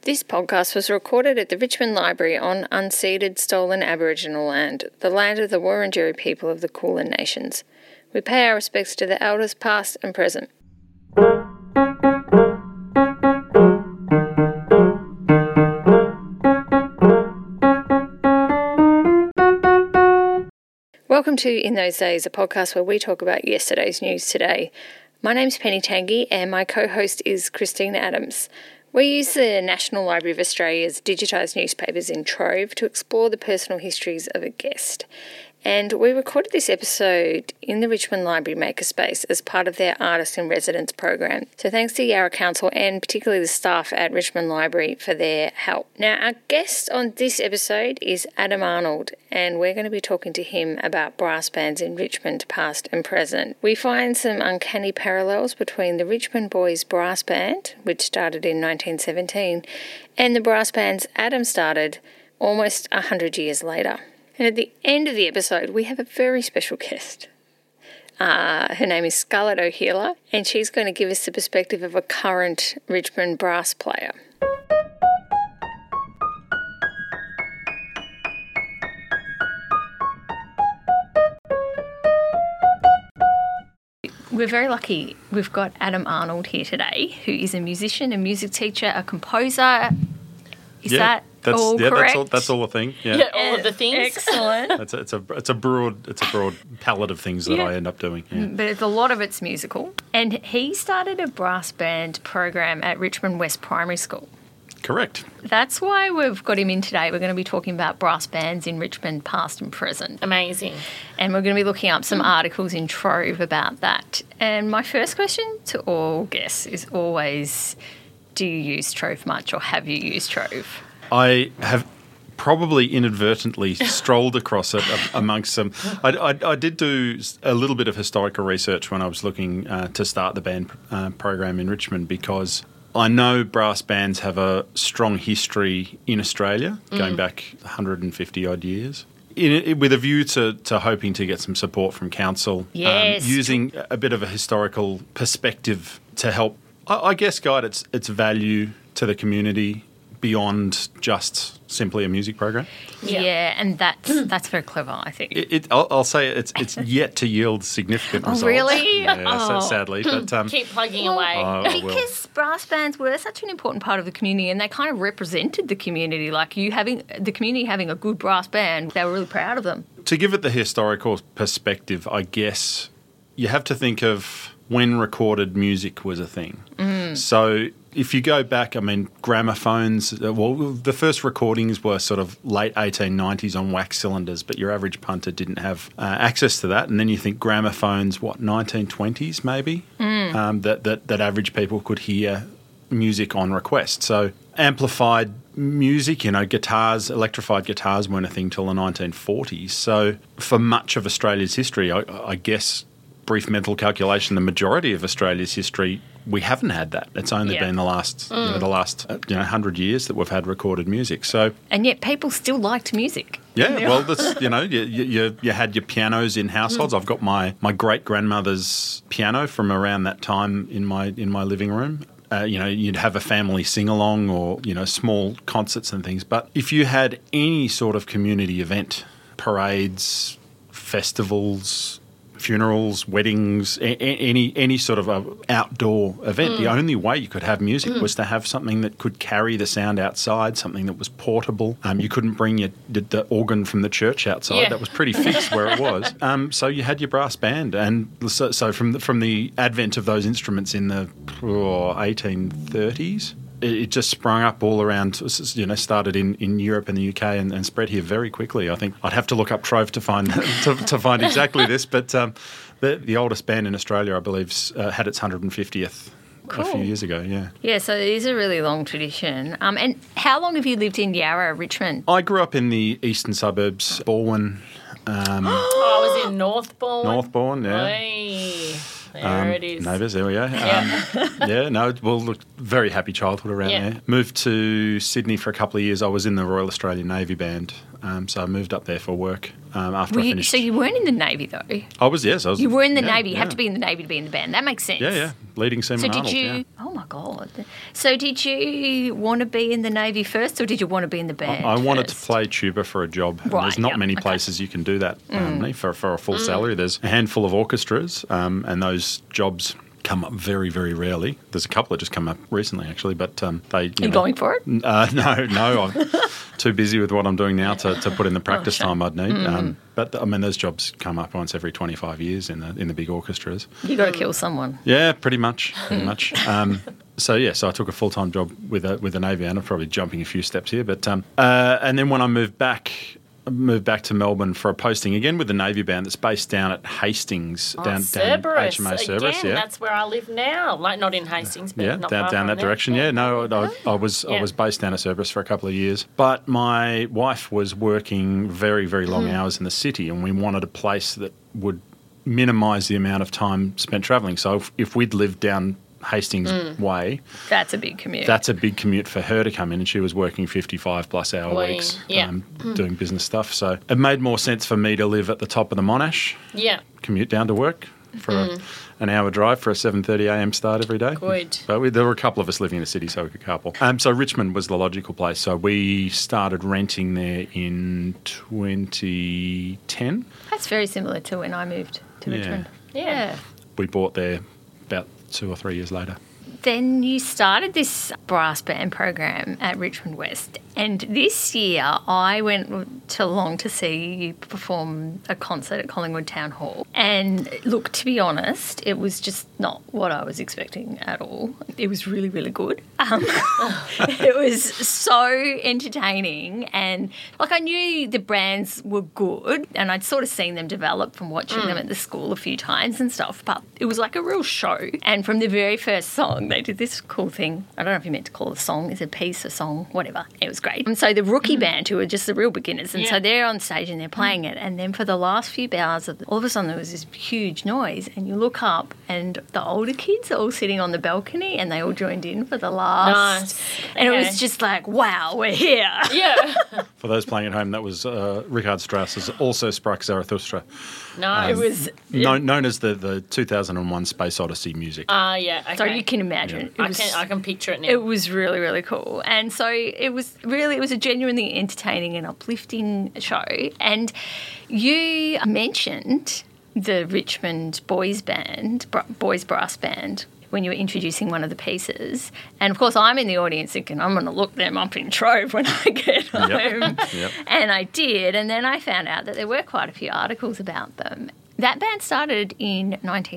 This podcast was recorded at the Richmond Library on unceded, stolen Aboriginal land, the land of the Wurundjeri people of the Kulin Nations. We pay our respects to the elders past and present. Welcome to In Those Days, a podcast where we talk about yesterday's news today. My name's Penny Tangi and my co-host is Christina Adams. We use the National Library of Australia's digitised newspapers in Trove to explore the personal histories of a guest. And we recorded this episode in the Richmond Library Makerspace as part of their Artist in Residence program. So thanks to Yarra Council and particularly the staff at Richmond Library for their help. Now, our guest on this episode is Adam Arnold, and we're going to be talking to him about brass bands in Richmond, past and present. We find some uncanny parallels between the Richmond Boys Brass Band, which started in 1917, and the brass bands Adam started almost 100 years later. And at the end of the episode, we have a very special guest. Her name is Scarlett O'Healer, and she's going to give us the perspective of a current Richmond brass player. We're very lucky. We've got Adam Arnold here today, who is a musician, a music teacher, a composer. Is that all correct? That's all the thing. Yeah, all of the things. Excellent. It's a broad palette of things that I end up doing. Yeah. But a lot of it's musical. And he started a brass band program at Richmond West Primary School. Correct. That's why we've got him in today. We're going to be talking about brass bands in Richmond, past and present. Amazing. And we're going to be looking up some articles in Trove about that. And my first question to all guests is always, do you use Trove much, or have you used Trove? I have probably inadvertently strolled across it amongst some. I did do a little bit of historical research when I was looking to start the band program in Richmond, because I know brass bands have a strong history in Australia, going back 150 odd years. With a view to hoping to get some support from council, using a bit of a historical perspective to help, I guess, guide its value to the community beyond just simply a music program. Yeah, and that's very clever, I think. I'll say it's yet to yield significant results. Oh, really? Yeah, sadly. But, keep plugging away. Because brass bands were such an important part of the community, and they kind of represented the community. Like the community having a good brass band, they were really proud of them. To give it the historical perspective, I guess you have to think of when recorded music was a thing. So if you go back, I mean, gramophones, the first recordings were sort of late 1890s on wax cylinders, but your average punter didn't have access to that. And then you think gramophones, 1920s maybe, that average people could hear music on request. So amplified music, guitars, electrified guitars weren't a thing till the 1940s. So for much of Australia's history, I guess, brief mental calculation, the majority of Australia's history, we haven't had that. It's only been the last 100 years that we've had recorded music. So, and yet people still liked music. Yeah, well, that's, you had your pianos in households. I've got my great grandmother's piano from around that time in my living room. You'd have a family sing-along or, small concerts and things. But if you had any sort of community event, parades, festivals, funerals, weddings, any sort of a outdoor event, the only way you could have music was to have something that could carry the sound outside, something that was portable. You couldn't bring the organ from the church outside. Yeah. That was pretty fixed where it was. So you had your brass band. And so from the advent of those instruments in the 1830s, it just sprung up all around, started in Europe and the UK and spread here very quickly. I think I'd have to look up Trove to find to find exactly this, but the oldest band in Australia, I believe, had its 150th a few years ago, yeah. Yeah, so it is a really long tradition. And how long have you lived in Yarra, Richmond? I grew up in the eastern suburbs, Balwyn. I was in North Balwyn. North Balwyn, yeah. Hey. There it is. Neighbours, there we go. Look, very happy childhood around there. Moved to Sydney for a couple of years. I was in the Royal Australian Navy Band, so I moved up there for work after I finished. So you weren't in the Navy, though? I was. You were in the Navy. You have to be in the Navy to be in the band. That makes sense. Yeah. Leading Seaman Arnold. So did you... Oh, my God. Sure. So did you want to be in the Navy first, or did you want to be in the band I wanted to first? play tuba for a job. And Right, there's not yeah, many okay. places you can do that for a full salary. There's a handful of orchestras, and those jobs come up very, very rarely. There's a couple that just come up recently, actually, but they... You going for it? No, I'm too busy with what I'm doing now to put in the practice time I'd need. But I mean, those jobs come up once every 25 years in the big orchestras. You got to kill someone. Yeah, pretty much. So I took a full-time job with the Navy, and I'm probably jumping a few steps here. But and then when I moved back to Melbourne for a posting again with the Navy band that's based down at Hastings, down Cerberus. HMA Cerberus. Again, Yeah, that's where I live now. Like not in Hastings, but not far down from that there. direction. Yeah, no, I was based down at Cerberus for a couple of years, but my wife was working very, very long hours in the city, and we wanted a place that would minimise the amount of time spent travelling. So if we'd lived down Hastings Way, That's a big commute. that's a big commute for her to come in, and she was working 55-plus hour weeks doing business stuff. So it made more sense for me to live at the top of the Monash, Yeah. commute down to work for an hour drive for a 7:30 a.m. start every day. Good. But there were a couple of us living in the city, so we could carpool. So Richmond was the logical place. So we started renting there in 2010. That's very similar to when I moved to Yeah. Richmond. Yeah. We bought there about 2 or 3 years later. Then you started this brass band program at Richmond West, and this year I went along to see you perform a concert at Collingwood Town Hall. And look, to be honest, it was just not what I was expecting at all. It was really, really good. It was so entertaining, and like I knew the bands were good, and I'd sort of seen them develop from watching them at the school a few times and stuff. But it was like a real show. And from the very first song, they did this cool thing. I don't know if you meant to call it a song. Is it a piece, a song, whatever. It was great. And so the rookie band, who were just the real beginners, and so they're on stage and they're playing it. And then for the last few bars, all of a sudden there was this huge noise, and you look up, and the older kids are all sitting on the balcony, and they all joined in for the last. Nice. And it Okay. was just like, wow, we're here. Yeah. For those playing at home, that was Richard Strauss's Also Sprach Zarathustra, Nice. It was. known as the 2001 Space Odyssey music. Yeah. Okay. So you can imagine. It was, I can picture it now. It was really, really cool. And so it was a genuinely entertaining and uplifting show. And you mentioned the Richmond boys brass band, when you were introducing one of the pieces. And of course I'm in the audience thinking, I'm going to look them up in Trove when I get home. Yep. And I did. And then I found out that there were quite a few articles about them. That band started in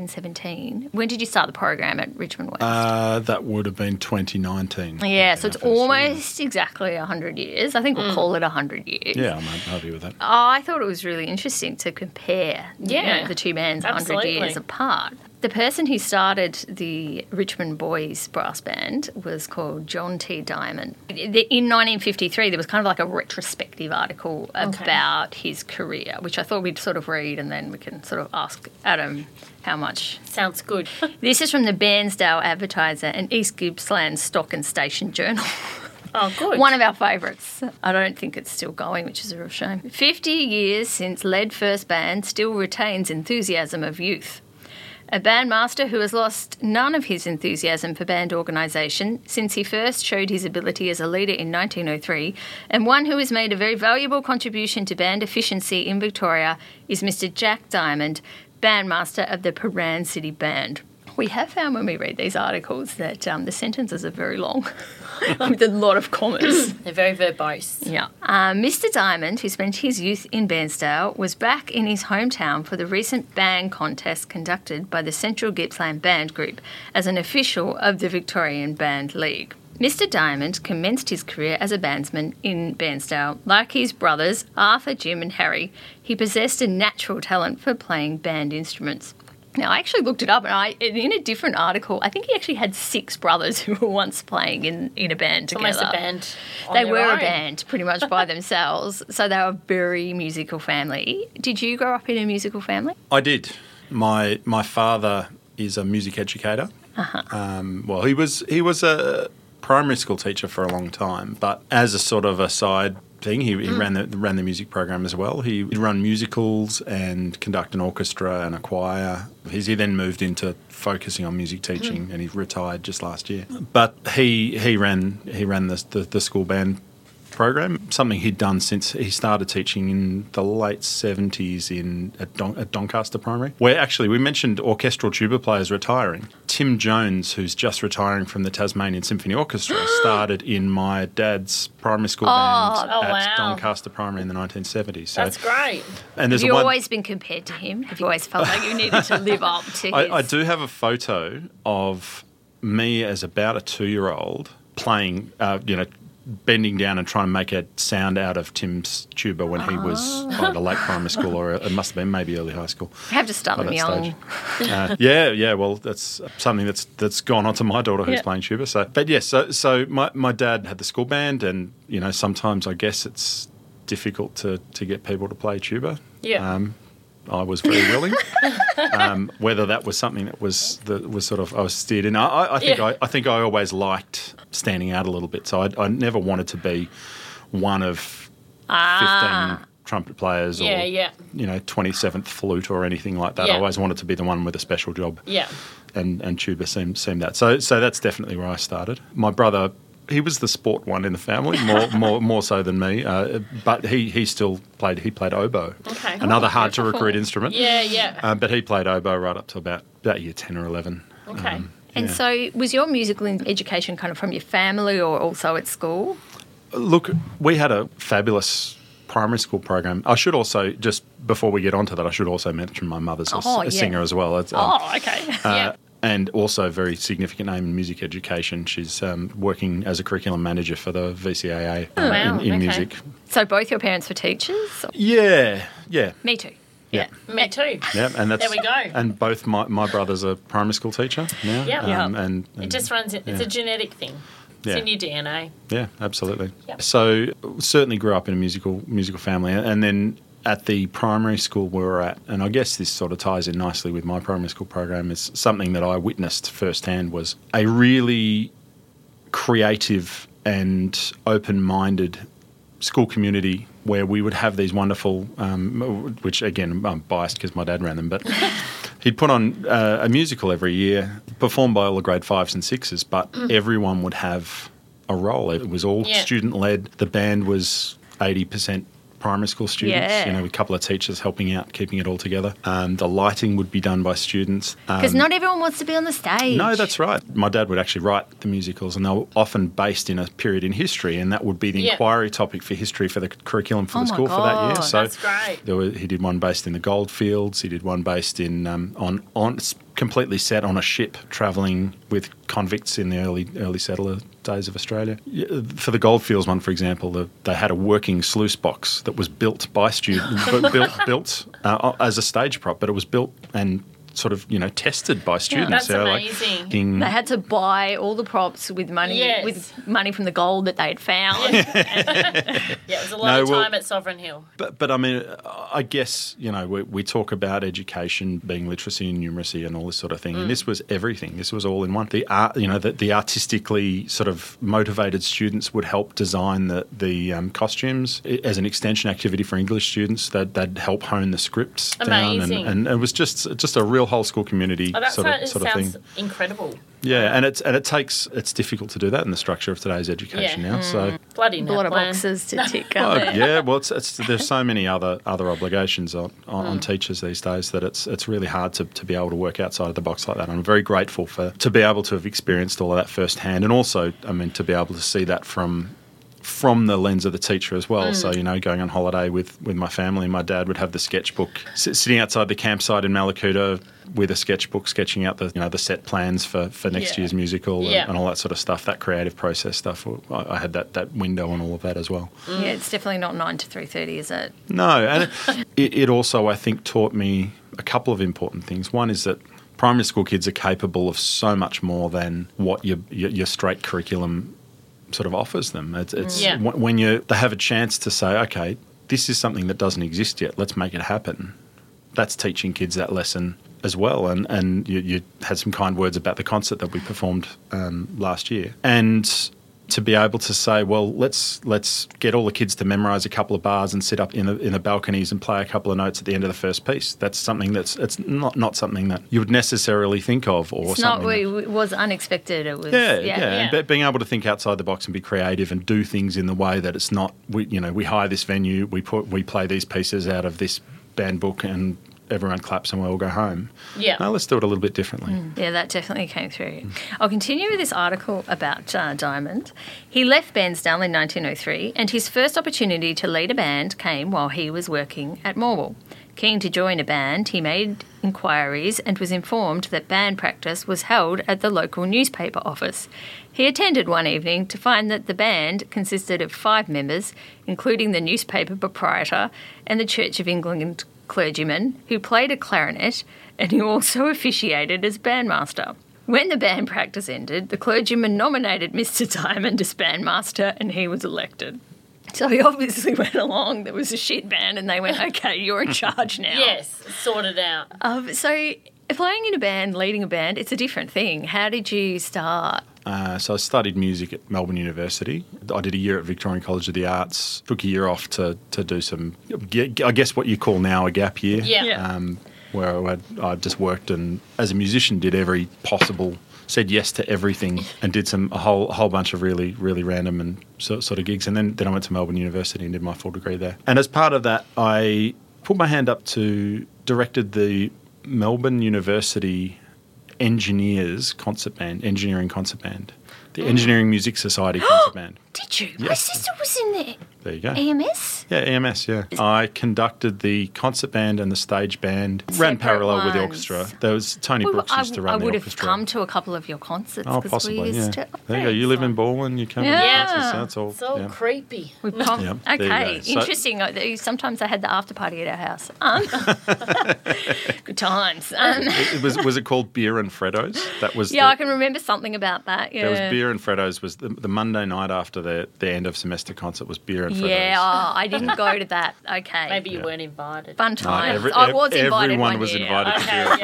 1917. When did you start the program at Richmond West? That would have been 2019. Yeah, so it's almost exactly 100 years. I think we'll call it 100 years. Yeah, I'm happy with that. I thought it was really interesting to compare the two bands 100 absolutely. years apart. The person who started the Richmond Boys Brass Band was called John T. Diamond. In 1953, there was kind of like a retrospective article about his career, which I thought we'd sort of read, and then we can sort of ask Adam how much. Sounds good. This is from the Bairnsdale Advertiser and East Gippsland Stock and Station Journal. Oh, good. One of our favourites. I don't think it's still going, which is a real shame. 50 years since lead first band still retains enthusiasm of youth. A bandmaster who has lost none of his enthusiasm for band organisation since he first showed his ability as a leader in 1903, and one who has made a very valuable contribution to band efficiency in Victoria is Mr. Jack Diamond, bandmaster of the Paran City Band. We have found when we read these articles that the sentences are very long, with a lot of commas. They're very verbose. Yeah. Mr. Diamond, who spent his youth in Bairnsdale, was back in his hometown for the recent band contest conducted by the Central Gippsland Band Group as an official of the Victorian Band League. Mr. Diamond commenced his career as a bandsman in Bairnsdale. Like his brothers, Arthur, Jim and Harry, he possessed a natural talent for playing band instruments. Now, I actually looked it up, and in a different article, I think he actually had 6 brothers who were once playing in a band together. Almost a band. They were a band pretty much by themselves, so they were a very musical family. Did you grow up in a musical family? I did. My father is a music educator. Well, he was a primary school teacher for a long time, but as a sort of a side thing. He ran the music program as well. He'd run musicals and conduct an orchestra and a choir. He then moved into focusing on music teaching, and he retired just last year. But he ran the school band program, something he'd done since he started teaching in the late 70s at Doncaster Primary, where actually we mentioned orchestral tuba players retiring. Tim Jones, who's just retiring from the Tasmanian Symphony Orchestra, started in my dad's primary school band at Doncaster Primary in the 1970s. So, That's great. and there's Have you one, always been compared to him? Have you always felt like you needed to live up to his... I do have a photo of me as about a 2-year-old playing, bending down and trying to make a sound out of Tim's tuba when he was at a late primary school, or it must have been maybe early high school. I have to start them young. Yeah. Well, that's something that's gone on to my daughter who's playing tuba. So my dad had the school band, and sometimes I guess it's difficult to get people to play tuba. Yeah. I was very willing. Whether that was something that was sort of I was steered in. I think I always liked standing out a little bit. So I never wanted to be one of 15 trumpet players or 27th flute or anything like that. Yeah. I always wanted to be the one with a special job. Yeah. And tuba seemed that. So that's definitely where I started. My brother, he was the sport one in the family, more so than me. But he still played. He played oboe, another hard to recruit instrument. Yeah. But he played oboe right up to about year 10 or 11. Okay. And so was your musical education kind of from your family or also at school? Look, we had a fabulous primary school program. I should also, just before we get onto that, I should also mention my mother's a singer as well. Okay. And also a very significant name in music education. She's working as a curriculum manager for the VCAA in music. So both your parents were teachers? Yeah. Me too. Yeah. Me too. Yeah, and that's, There we go. And both my brother's a primary school teacher now. Yeah. And It just runs. It's a genetic thing. It's in your DNA. Yeah, absolutely. Yep. So certainly grew up in a musical family, and then at the primary school we were at, and I guess this sort of ties in nicely with my primary school program, is something that I witnessed firsthand was a really creative and open-minded school community where we would have these wonderful, which again, I'm biased because my dad ran them, but he'd put on a musical every year, performed by all the grade 5s and 6s, but everyone would have a role. It was all student-led. The band was 80% primary school students, with a couple of teachers helping out, keeping it all together. The lighting would be done by students. Because not everyone wants to be on the stage. No, that's right. My dad would actually write the musicals, and they were often based in a period in history, and that would be the inquiry topic for history for the curriculum for the school for that year. So that's great. He did one based in the goldfields. He did one based in on completely set on a ship travelling with convicts in the early settler days of Australia. For the goldfields one, for example, they had a working sluice box that was built by students, built as a stage prop, but it was built and sort of tested by students. That's amazing. They had to buy all the props with money from the gold that they'd found. It was a lot of time at Sovereign Hill. But I mean, I guess we talk about education being literacy and numeracy and all this sort of thing, and this was everything. This was all in one. The art, the artistically sort of motivated students would help design the costumes as an extension activity for English students. They'd help hone the scripts down, and it was just a real whole school community sort of thing. Sounds incredible. Yeah, and it's difficult to do that in the structure of today's education now. So bloody a lot of boxes to tick. Well, there's so many other obligations on teachers these days that it's really hard to be able to work outside of the box like that. I'm very grateful to be able to have experienced all of that firsthand, and also, to be able to see that from the lens of the teacher as well. So, going on holiday with my family, my dad would have the sketchbook sitting outside the campsite in Malakuta with a sketchbook sketching out the set plans for next year's musical and all that sort of stuff, that creative process stuff. I had that window on all of that as well. Yeah, it's definitely not 9 to 3:30, is it? No, and it also, I think, taught me a couple of important things. One is that primary school kids are capable of so much more than what your straight curriculum sort of offers them. It's when they have a chance to say, okay, this is something that doesn't exist yet, let's make it happen. That's teaching kids that lesson as well. And you had some kind words about the concert that we performed last year. And to be able to say, well, let's get all the kids to memorise a couple of bars and sit up in the balconies and play a couple of notes at the end of the first piece. That's something it's not something that you would necessarily think of, or it's something. It was unexpected. It was And being able to think outside the box and be creative and do things in the way that it's not. We hire this venue, we play these pieces out of this band book, and everyone claps and we all go home. Yeah. No, let's do it a little bit differently. Yeah, that definitely came through. I'll continue with this article about Diamond. He left Bairnsdale in 1903, and his first opportunity to lead a band came while he was working at Morwell. Keen to join a band, he made inquiries and was informed that band practice was held at the local newspaper office. He attended one evening to find that the band consisted of 5 members, including the newspaper proprietor and the Church of England clergyman, who played a clarinet and who also officiated as bandmaster. When the band practice ended, the clergyman nominated Mr. Diamond as bandmaster and he was elected. So he obviously went along. There was a shit band and they went, okay, you're in charge now. Yes, sort it out. So playing in a band, leading a band, it's a different thing. How did you start? So I studied music at Melbourne University. I did a year at Victorian College of the Arts, took a year off to do some, I guess what you call now a gap year. Yeah. Where I just worked and as a musician did every possible, said yes to everything and did a whole bunch of really, really random and sort of gigs. And then I went to Melbourne University and did my full degree there. And as part of that, I put my hand up to directed the Melbourne University Engineering Concert Band, the Engineering Music Society Concert Band. Did you? Yes. My sister was in there. There you go. EMS? Yeah, EMS, yeah. I conducted the concert band and the stage band. Ran parallel with the orchestra. There was Tony Brooks used to run the orchestra. I would have come to a couple of your concerts. Oh, possibly, we used yeah. to, There you go. You live in Baldwin, you come Yeah. It's all creepy. Okay, So- interesting. Sometimes they had the after party at our house. Good times. Was it called Beer and Freddo's? That was I can remember something about that. Yeah. There was Beer and Freddo's was the Monday night after the end of semester concert was Beer and Freddo's. Yeah, I didn't go to that. Okay. Maybe you weren't invited. Fun times. No, I was invited everyone one was year. invited to Beer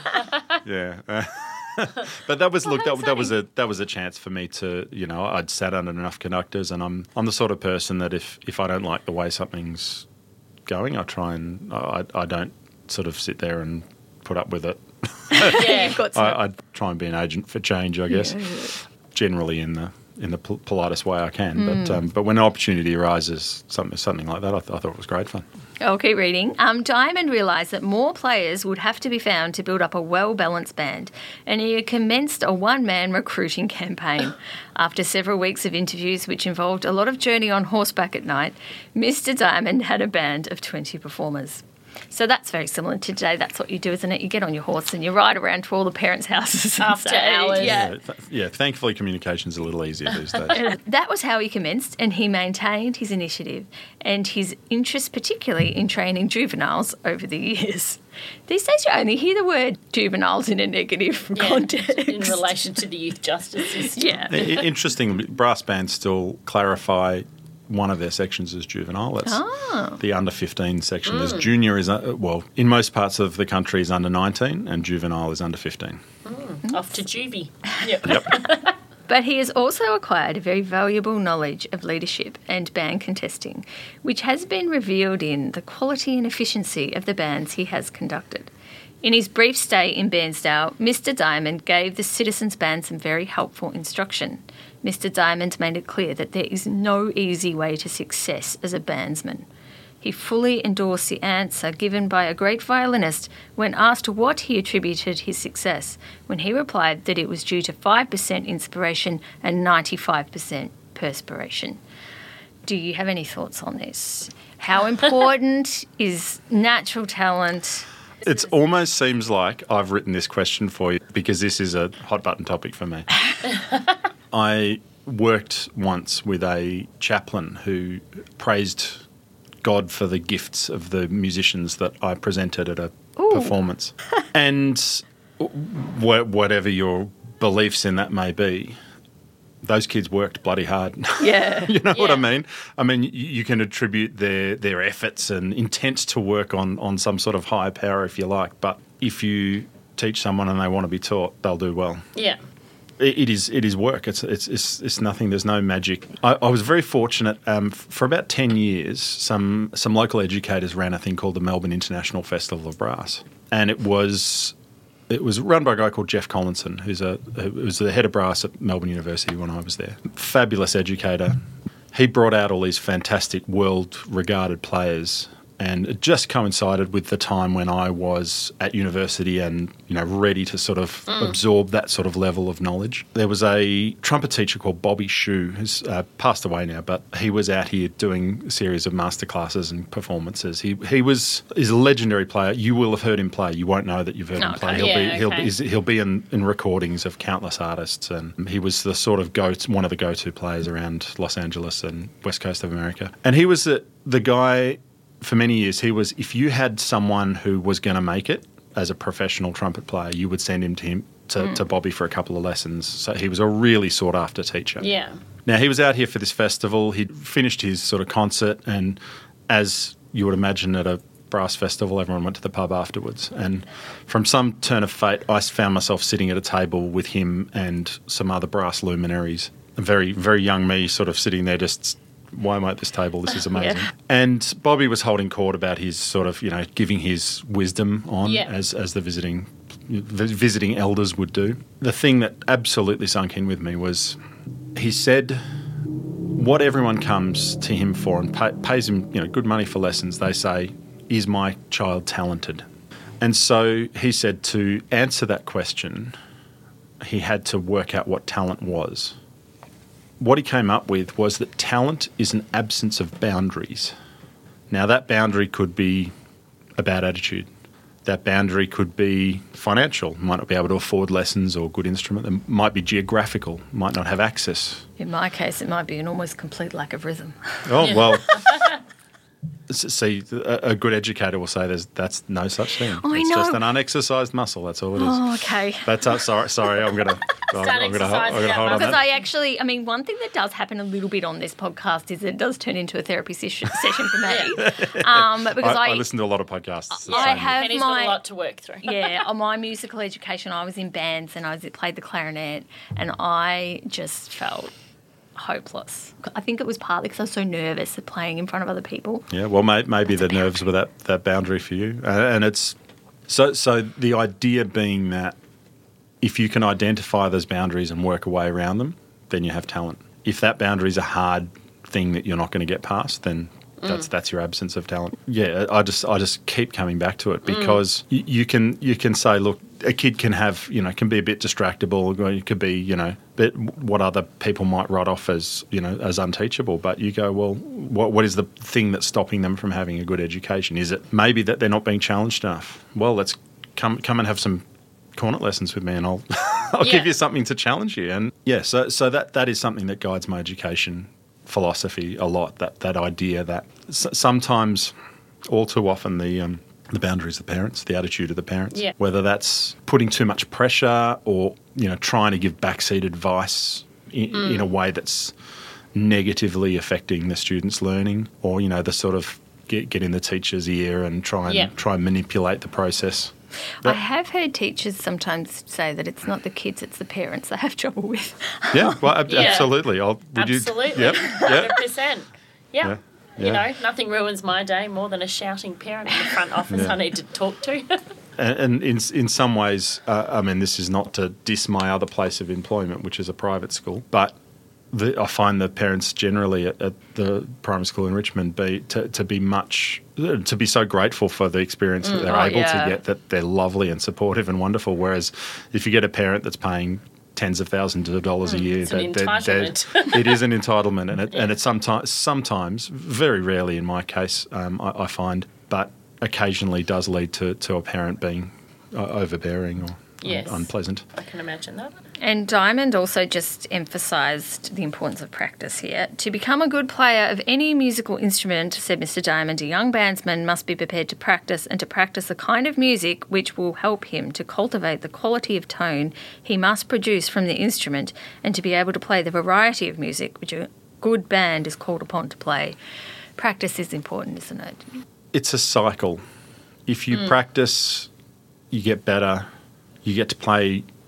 and Freddo's. Yeah. But that was that was a chance for me to, I'd sat under enough conductors, and I'm the sort of person that if I don't like the way something's going, I try and I don't sort of sit there and put up with it. You've got some. I try and be an agent for change, I guess. Generally in the politest way I can, but when an opportunity arises, something like that, I thought it was great fun. I'll keep reading. Diamond realised that more players would have to be found to build up a well-balanced band, and he commenced a one-man recruiting campaign. After several weeks of interviews, which involved a lot of journey on horseback at night, Mr. Diamond had a band of 20 performers. So that's very similar to today. That's what you do, isn't it? You get on your horse and you ride around to all the parents' houses. After hours. Yeah. Thankfully, communication's a little easier these days. That was how he commenced, and he maintained his initiative and his interest particularly in training juveniles over the years. These days you only hear the word juveniles in a negative context. In relation to the youth justice system. Yeah. Interesting, brass bands still clarify one of their sections is juvenile. That's the under 15 section. There's junior is, in most parts of the country is under 19 and juvenile is under 15. Off to juvie. Yep. But he has also acquired a very valuable knowledge of leadership and band contesting, which has been revealed in the quality and efficiency of the bands he has conducted. In his brief stay in Bairnsdale, Mr. Diamond gave the Citizens Band some very helpful instruction. Mr. Diamond made it clear that there is no easy way to success as a bandsman. He fully endorsed the answer given by a great violinist when asked what he attributed his success, when he replied that it was due to 5% inspiration and 95% perspiration. Do you have any thoughts on this? How important is natural talent? It almost seems like I've written this question for you because this is a hot button topic for me. I worked once with a chaplain who praised God for the gifts of the musicians that I presented at a performance. And whatever your beliefs in that may be, those kids worked bloody hard. Yeah. You know what I mean? I mean, you can attribute their efforts and intent to work on some sort of higher power, if you like. But if you teach someone and they want to be taught, they'll do well. Yeah. It is work. It's nothing. There's no magic. I was very fortunate. For about 10 years, some local educators ran a thing called the Melbourne International Festival of Brass, and it was run by a guy called Jeff Collinson, who was the head of brass at Melbourne University when I was there. Fabulous educator. He brought out all these fantastic world-regarded players. And it just coincided with the time when I was at university and, ready to sort of absorb that sort of level of knowledge. There was a trumpet teacher called Bobby Shue, who's passed away now, but he was out here doing a series of masterclasses and performances. He's a legendary player. You will have heard him play. You won't know that you've heard him play. He'll be in recordings of countless artists, and he was the sort of one of the go-to players around Los Angeles and West Coast of America. And he was the guy. For many years, if you had someone who was going to make it as a professional trumpet player, you would send him to Bobby for a couple of lessons. So he was a really sought-after teacher. Yeah. Now, he was out here for this festival. He'd finished his sort of concert, and as you would imagine at a brass festival, everyone went to the pub afterwards. And from some turn of fate, I found myself sitting at a table with him and some other brass luminaries. Very, very young me sort of sitting there just... Why am I at this table? This is amazing. Yeah. And Bobby was holding court about his sort of, giving his wisdom on as the visiting elders would do. The thing that absolutely sunk in with me was he said what everyone comes to him for and pays him, good money for lessons, they say, is my child talented? And so he said to answer that question, he had to work out what talent was. What he came up with was that talent is an absence of boundaries. Now, that boundary could be a bad attitude. That boundary could be financial. Might not be able to afford lessons or good instrument. It might be geographical. Might not have access. In my case, it might be an almost complete lack of rhythm. Oh, well... See, a good educator will say that's no such thing. Oh, it's just an unexercised muscle. That's all it is. Oh, okay. That's sorry. I'm going to hold on Because that. One thing that does happen a little bit on this podcast is it does turn into a therapy session for me. Because I listen to a lot of podcasts. And he's got a lot to work through. Yeah, on my musical education, I was in bands and I played the clarinet, and I just felt hopeless. I think it was partly because I was so nervous at playing in front of other people. Yeah, well, maybe the nerves were that boundary for you. And it's so the idea being that if you can identify those boundaries and work a way around them, then you have talent. If that boundary is a hard thing that you're not going to get past, then that's your absence of talent. Yeah, I just keep coming back to it because you can say, look, a kid can have, can be a bit distractible. It could be, but what other people might write off as, as unteachable. But you go, well, what is the thing that's stopping them from having a good education? Is it maybe that they're not being challenged enough? Well, let's come and have some cornet lessons with me, and I'll give you something to challenge you. And so that is something that guides my education philosophy a lot. That idea that sometimes, all too often, the boundaries of the parents, the attitude of the parents, whether that's putting too much pressure or, trying to give backseat advice in a way that's negatively affecting the student's learning, or, the sort of get in the teacher's ear and try and manipulate the process. I have heard teachers sometimes say that it's not the kids, it's the parents they have trouble with. Yeah, well, absolutely. Absolutely. 100%. Yeah. Nothing ruins my day more than a shouting parent in the front office I need to talk to. And in some ways, this is not to diss my other place of employment, which is a private school, but I find the parents generally at the primary school in Richmond to be so grateful for the experience that they're able to get, that they're lovely and supportive and wonderful. Whereas if you get a parent that's paying tens of thousands of dollars a year, it's an entitlement. It is an entitlement, and it's sometimes, very rarely in my case, I find, but occasionally does lead to a parent being overbearing or unpleasant. I can imagine that. And Diamond also just emphasised the importance of practice here. To become a good player of any musical instrument, said Mr. Diamond, a young bandsman must be prepared to practice and to practice a kind of music which will help him to cultivate the quality of tone he must produce from the instrument, and to be able to play the variety of music which a good band is called upon to play. Practice is important, isn't it? It's a cycle. If you practice, you get better. You get to play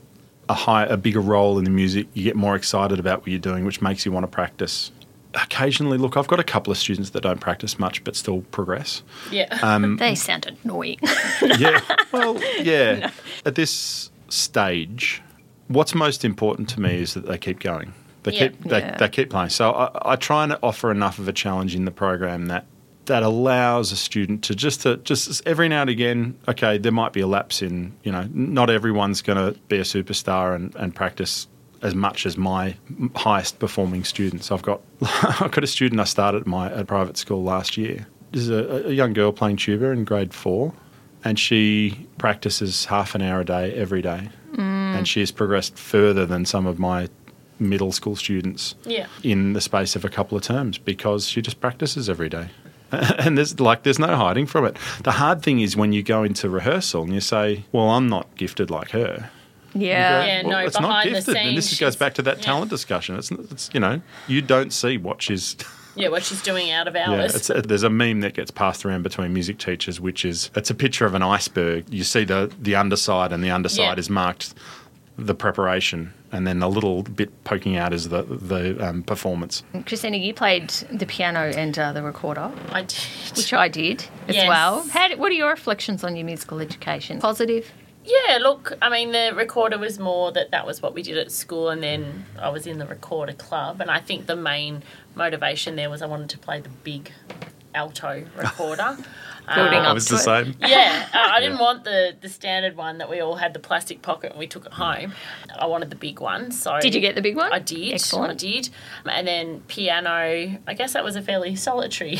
a bigger role in the music. You get more excited about what you're doing, which makes you want to practice. Occasionally, look, I've got a couple of students that don't practice much but still progress. Yeah. They sound annoying. Yeah. Well, yeah. No. At this stage, what's most important to me is that they keep going. They keep playing. So I try and offer enough of a challenge in the program that allows a student to just every now and again, okay, there might be a lapse in, not everyone's going to be a superstar and practice as much as my highest performing students. I've got a student I started at private school last year. This is a young girl playing tuba in grade 4, and she practices half an hour a day every day. And she has progressed further than some of my middle school students in the space of a couple of terms because she just practices every day. And there's no hiding from it. The hard thing is when you go into rehearsal and you say, well, I'm not gifted like her. Yeah. Well, it's not gifted. And this goes back to that talent discussion. It's you don't see what she's... Yeah, what she's doing out of hours. Yeah, there's a meme that gets passed around between music teachers, which is, it's a picture of an iceberg. You see the underside, and the underside is marked the preparation, and then a little bit poking out is the performance. Christina, you played the piano and the recorder. I did. Which I did as well. What are your reflections on your musical education? Positive? Yeah, look, I mean, the recorder was more that was what we did at school, and then I was in the recorder club, and I think the main motivation there was I wanted to play the big alto recorder. Building up I was the same. Yeah, I didn't want the standard one that we all had the plastic pocket and we took it home. I wanted the big one. So did you get the big one? I did. Excellent. I did. And then piano, I guess that was a fairly solitary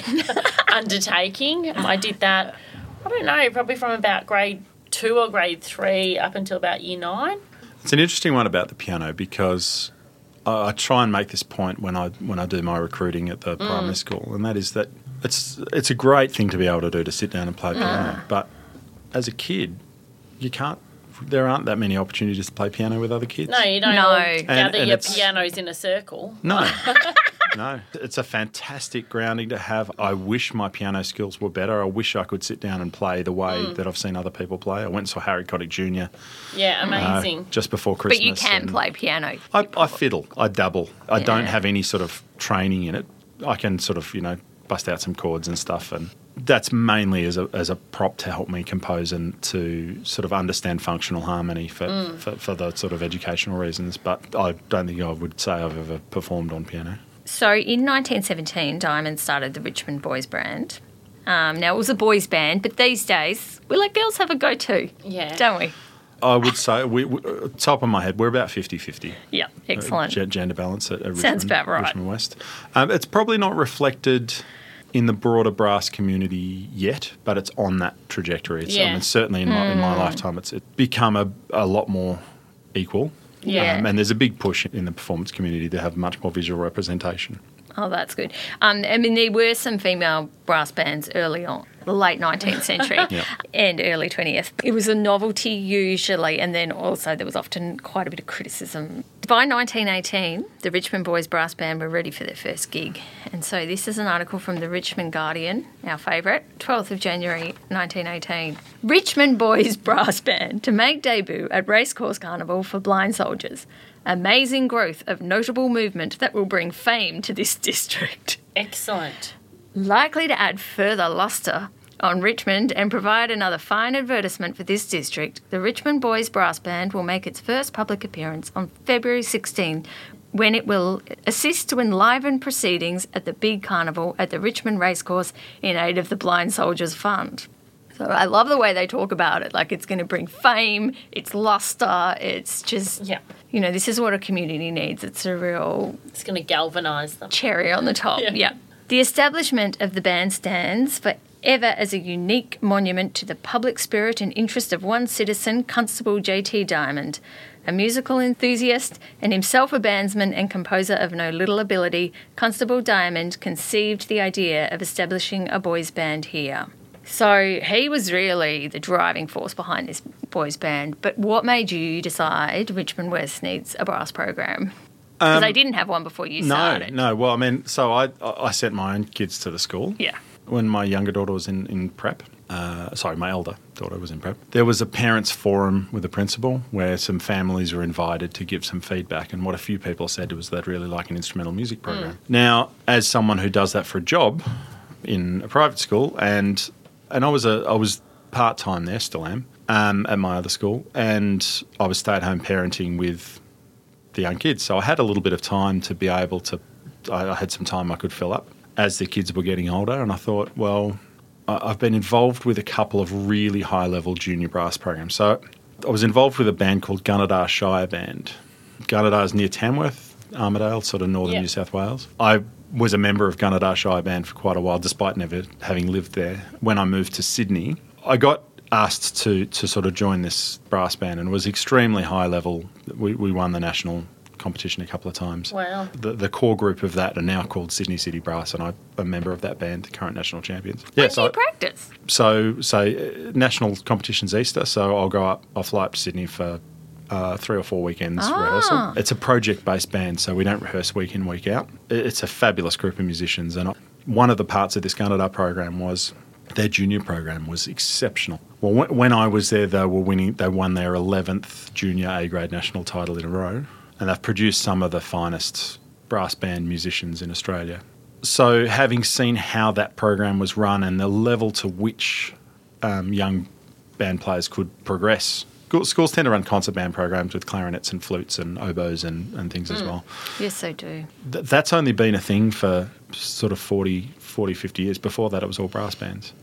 undertaking. I did that, I don't know, probably from about grade 2 or grade 3 up until about year 9. It's an interesting one about the piano because I try and make this point when I do my recruiting at the primary school, and that is that it's a great thing to be able to do, to sit down and play piano. But as a kid, you can't. There aren't that many opportunities to play piano with other kids. No, you don't gather your pianos in a circle. No. No, it's a fantastic grounding to have. I wish my piano skills were better. I wish I could sit down and play the way that I've seen other people play. I went and saw Harry Connick Jr. Yeah, amazing. Just before Christmas. But you can play piano. I fiddle. I dabble. I don't have any sort of training in it. I can sort of, bust out some chords and stuff, and that's mainly as a prop to help me compose and to sort of understand functional harmony for the sort of educational reasons. But I don't think I would say I've ever performed on piano. So in 1917, Diamond started the Richmond Boys Band. Now, it was a boys' band, but these days we let girls have a go too, don't we? I would say, top of my head, we're about 50-50. Yeah, excellent. Gender balance at Richmond. Sounds about right. Richmond West. It's probably not reflected in the broader brass community yet, but it's on that trajectory. I mean, certainly in my lifetime, it's become a lot more equal. Yeah. And there's a big push in the performance community to have much more visual representation. Oh, that's good. I mean, there were some female brass bands early on, the late 19th century and early 20th. It was a novelty usually, and then also there was often quite a bit of criticism. By 1918, the Richmond Boys Brass Band were ready for their first gig. And so this is an article from the Richmond Guardian, our favourite, 12th of January 1918. Richmond Boys Brass Band to make debut at Racecourse Carnival for blind soldiers. Amazing growth of notable movement that will bring fame to this district. Excellent. Likely to add further lustre on Richmond and provide another fine advertisement for this district, the Richmond Boys Brass Band will make its first public appearance on February 16, when it will assist to enliven proceedings at the big carnival at the Richmond Racecourse in aid of the Blind Soldiers Fund. So I love the way they talk about it, like it's going to bring fame, it's lustre, it's just, this is what a community needs. It's a real... It's going to galvanise them. Cherry on the top, yeah. The establishment of the band stands forever as a unique monument to the public spirit and interest of one citizen, Constable J.T. Diamond, a musical enthusiast and himself a bandsman and composer of no little ability. Constable Diamond conceived the idea of establishing a boys' band here. So he was really the driving force behind this boys' band. But what made you decide Richmond West needs a brass program? Because they didn't have one before you started. No. Well, I mean, so I sent my own kids to the school. Yeah. When my younger daughter was in prep. my elder daughter was in prep. There was a parents' forum with the principal where some families were invited to give some feedback, and what a few people said was they'd really like an instrumental music program. Now, as someone who does that for a job in a private school, and I was part-time there, still am, at my other school, and I was stay-at-home parenting with the young kids, so I had a little bit of time to be able to, I had some time I could fill up as the kids were getting older, and I thought, well, I've been involved with a couple of really high-level junior brass programs. So I was involved with a band called Gunnedah Shire Band. Gunnedah is near Tamworth, Armidale, sort of northern New South Wales. I was a member of Gunnedah Shire Band for quite a while, despite never having lived there. When I moved to Sydney, I got asked to sort of join this brass band, and it was extremely high level. We won the national competition a couple of times. Wow. The core group of that are now called Sydney City Brass, and I'm a member of that band, the current national champions. When do you practice? So national competition's Easter, so I'll fly up to Sydney for 3 or 4 weekends rehearsal. It's a project-based band, so we don't rehearse week in, week out. It's a fabulous group of musicians, and one of the parts of this Gunnedah program was their junior program was exceptional. Well, when I was there, they won their 11th junior A-grade national title in a row, and they've produced some of the finest brass band musicians in Australia. So having seen how that program was run and the level to which young band players could progress, schools tend to run concert band programs with clarinets and flutes and oboes and things as well. Yes, they do. That's only been a thing for sort of 40, 50 years. Before that, it was all brass bands.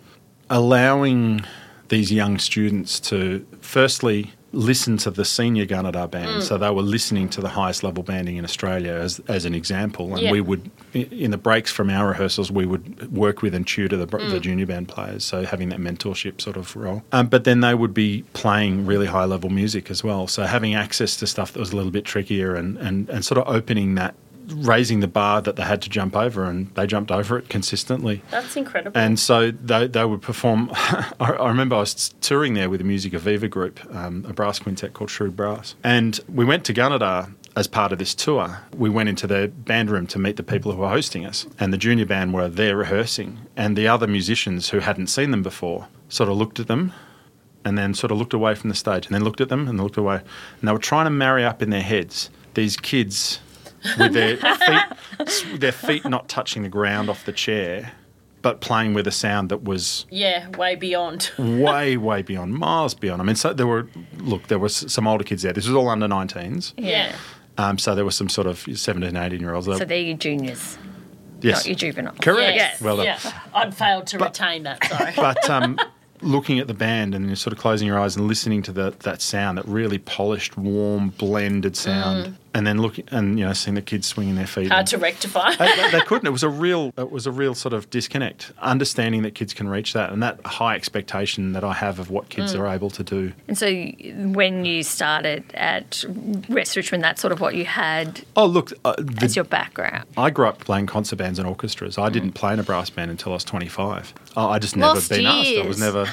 Allowing these young students to firstly listen to the senior Gunnedah band, so they were listening to the highest level banding in Australia as an example, and we would, in the breaks from our rehearsals, we would work with and tutor the junior band players, so having that mentorship sort of role. But then they would be playing really high level music as well, so having access to stuff that was a little bit trickier and sort of opening that, raising the bar that they had to jump over, and they jumped over it consistently. That's incredible. And so they would perform. I remember I was touring there with a Music Aviva group, a brass quintet called Shrewd Brass. And we went to Gunnedah as part of this tour. We went into the band room to meet the people who were hosting us, and the junior band were there rehearsing, and the other musicians who hadn't seen them before sort of looked at them and then sort of looked away from the stage, and then looked at them and looked away. And they were trying to marry up in their heads these kids with their feet not touching the ground off the chair, but playing with a sound that was way beyond, way beyond, miles beyond. I mean, so there were some older kids there. This was all under 19s. Yeah. So there were some sort of 17, 18-year-olds. So they're your juniors, yes, not your juveniles. Correct. Yes. Well done. Yeah. I'd failed to retain that. Sorry. But looking at the band and you're sort of closing your eyes and listening to that sound, that really polished, warm, blended sound, and then looking and seeing the kids swinging their feet. Hard to rectify. They couldn't. It was a real sort of disconnect. Understanding that kids can reach that, and that high expectation that I have of what kids are able to do. And so, when you started at West Richmond, that's sort of what you had. Oh, look, as your background. I grew up playing concert bands and orchestras. I didn't play in a brass band until I was 25. I just never been asked. I was never.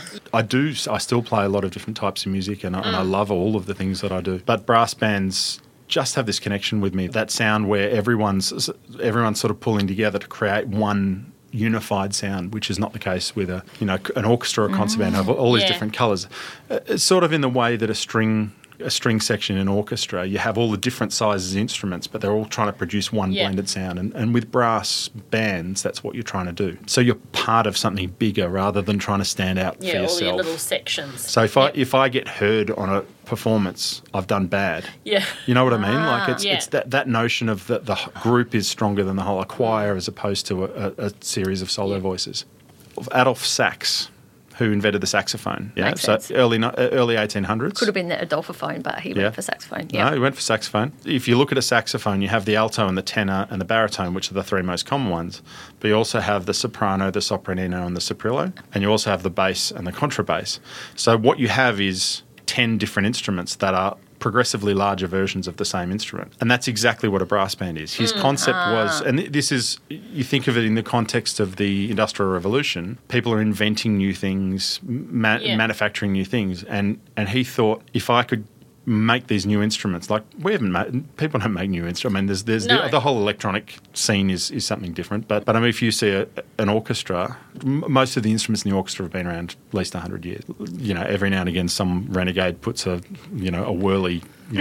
I still play a lot of different types of music, and I love all of the things that I do. But brass bands just have this connection with me, that sound where everyone's sort of pulling together to create one unified sound, which is not the case with an orchestra or a concert band have all these different colours. It's sort of in the way that a string section in an orchestra, you have all the different sizes of instruments, but they're all trying to produce one blended sound. And with brass bands, that's what you're trying to do. So you're part of something bigger rather than trying to stand out for yourself. All your little sections. So if I get heard on a performance, I've done bad. Yeah. You know what I mean? Like it's that notion of that the group is stronger than the whole, a choir as opposed to a series of solo voices. Adolph Sax, who invented the saxophone. Yeah, Makes so sense. early 1800s. Could have been the Adolphophone, but he went for saxophone. No, he went for saxophone. If you look at a saxophone, you have the alto and the tenor and the baritone, which are the three most common ones. But you also have the soprano, the sopranino, and the soprillo. And you also have the bass and the contrabass. So what you have is 10 different instruments that are progressively larger versions of the same instrument. And that's exactly what a brass band is. His concept was, and this is, you think of it in the context of the Industrial Revolution, people are inventing new things, manufacturing new things. And he thought, if I could make these new instruments. Like people don't make new instruments. I mean, there's No. the whole electronic scene is something different. But I mean, if you see an orchestra, most of the instruments in the orchestra have been around at least 100 years. You know, every now and again, some renegade puts a whirly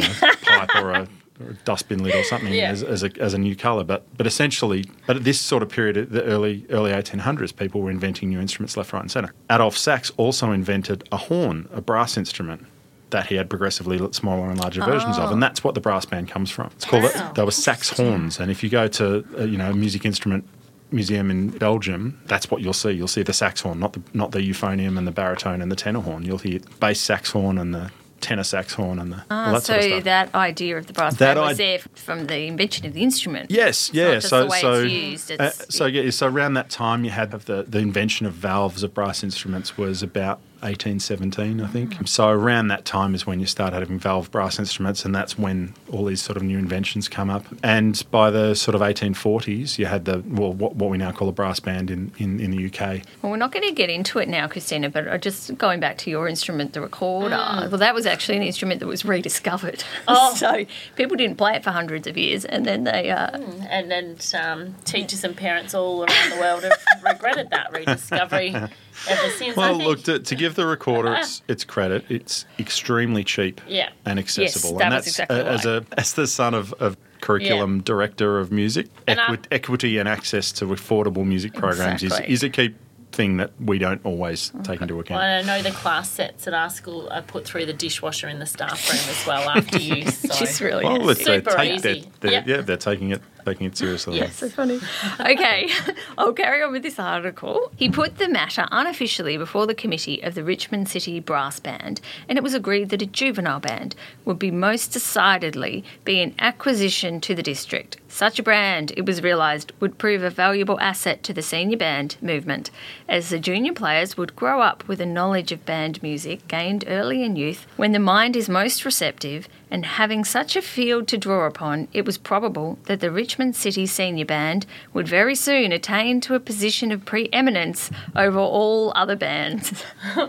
pipe or a dustbin lid or something as a new colour, but essentially, at this sort of period, the early 1800s, people were inventing new instruments left, right, and centre. Adolf Sax also invented a horn, a brass instrument that he had progressively smaller and larger versions of, and that's what the brass band comes from. It's called they were Sax horns, and if you go to a music instrument museum in Belgium, that's what you'll see. You'll see the sax horn, not the euphonium and the baritone and the tenor horn. You'll hear bass sax horn and the tenor sax horn and all that sort of stuff. That idea of the brass band was there from the invention of the instrument. Yes, yeah. It's not just the way it's used. So around that time, you had the invention of valves of brass instruments was about 1817, I think. So around that time is when you start having valve brass instruments, and that's when all these sort of new inventions come up. And by the sort of 1840s, you had what we now call a brass band in the UK. Well, we're not going to get into it now, Christina, but just going back to your instrument, the recorder, well, that was actually an instrument that was rediscovered. Oh. So people didn't play it for hundreds of years, and then they... And then teachers and parents all around the world have regretted that rediscovery ever since. Well, look, to give the recorder its credit, it's extremely cheap and accessible. Yes, that and was exactly right. As the son of curriculum director of music, equity and access to affordable music programs is a key thing that we don't always take into account. Well, I know the class sets at our school are put through the dishwasher in the staff room as well after use. So. Which is really super easy. They're taking it seriously. Yes, so funny. Okay, I'll carry on with this article. He put the matter unofficially before the committee of the Richmond City Brass Band, and it was agreed that a juvenile band would be most decidedly be an acquisition to the district. Such a brand, it was realised, would prove a valuable asset to the senior band movement, as the junior players would grow up with a knowledge of band music gained early in youth, when the mind is most receptive, and having such a field to draw upon, it was probable that the Richmond City Senior Band would very soon attain to a position of preeminence over all other bands.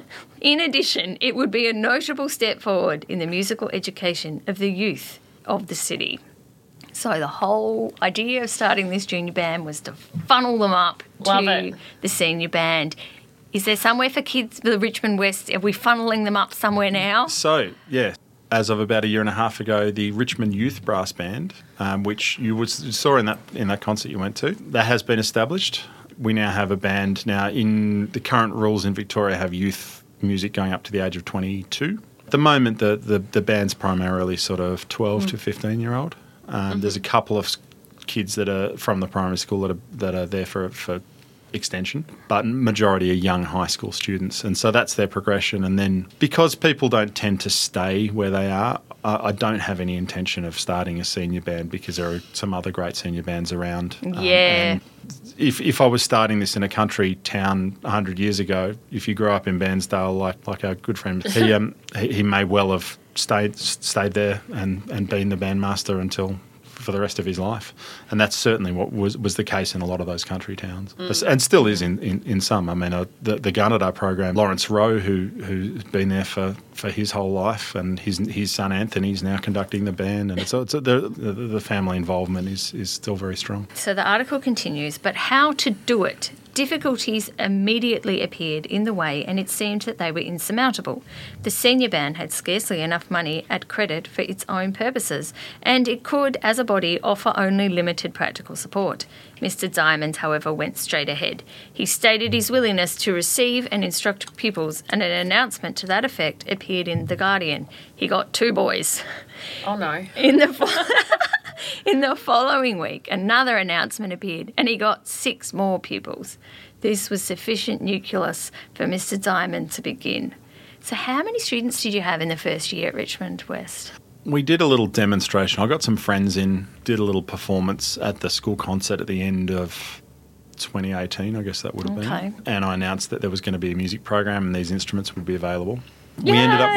In addition, it would be a notable step forward in the musical education of the youth of the city. So the whole idea of starting this junior band was to funnel them up to the senior band. Is there somewhere for kids for the Richmond West? Are we funneling them up somewhere now? So, yeah. As of about a year and a half ago, the Richmond Youth Brass Band, which you saw in that concert you went to, that has been established. We now have a band. Now, in the current rules in Victoria, have youth music going up to the age of 22. At the moment, the band's primarily sort of 12 to 15-year-old. There's a couple of kids that are from the primary school that are there for extension, but majority are young high school students, and so that's their progression. And then because people don't tend to stay where they are, I don't have any intention of starting a senior band because there are some other great senior bands around. And if I was starting this in a country town 100 years ago, if you grew up in Bairnsdale like our good friend, he may well have stayed there and been the bandmaster for the rest of his life. And that's certainly what was the case in a lot of those country towns. And still is in some. I mean, the Gunnedah program, Lawrence Rowe, who's been there for his whole life, and his son Anthony is now conducting the band, and the family involvement is still very strong. So the article continues, but how to do it? Difficulties immediately appeared in the way, and it seemed that they were insurmountable. The senior band had scarcely enough money at credit for its own purposes, and it could, as a body, offer only limited practical support. Mr. Diamond, however, went straight ahead. He stated his willingness to receive and instruct pupils, and an announcement to that effect appeared in The Guardian. He got 2 boys. Oh, no. In the following week, another announcement appeared, and he got 6 more pupils. This was sufficient nucleus for Mr. Diamond to begin. So how many students did you have in the first year at Richmond West? We did a little demonstration. I got some friends in, did a little performance at the school concert at the end of 2018, I guess that would have been. And I announced that there was going to be a music program and these instruments would be available. Yay!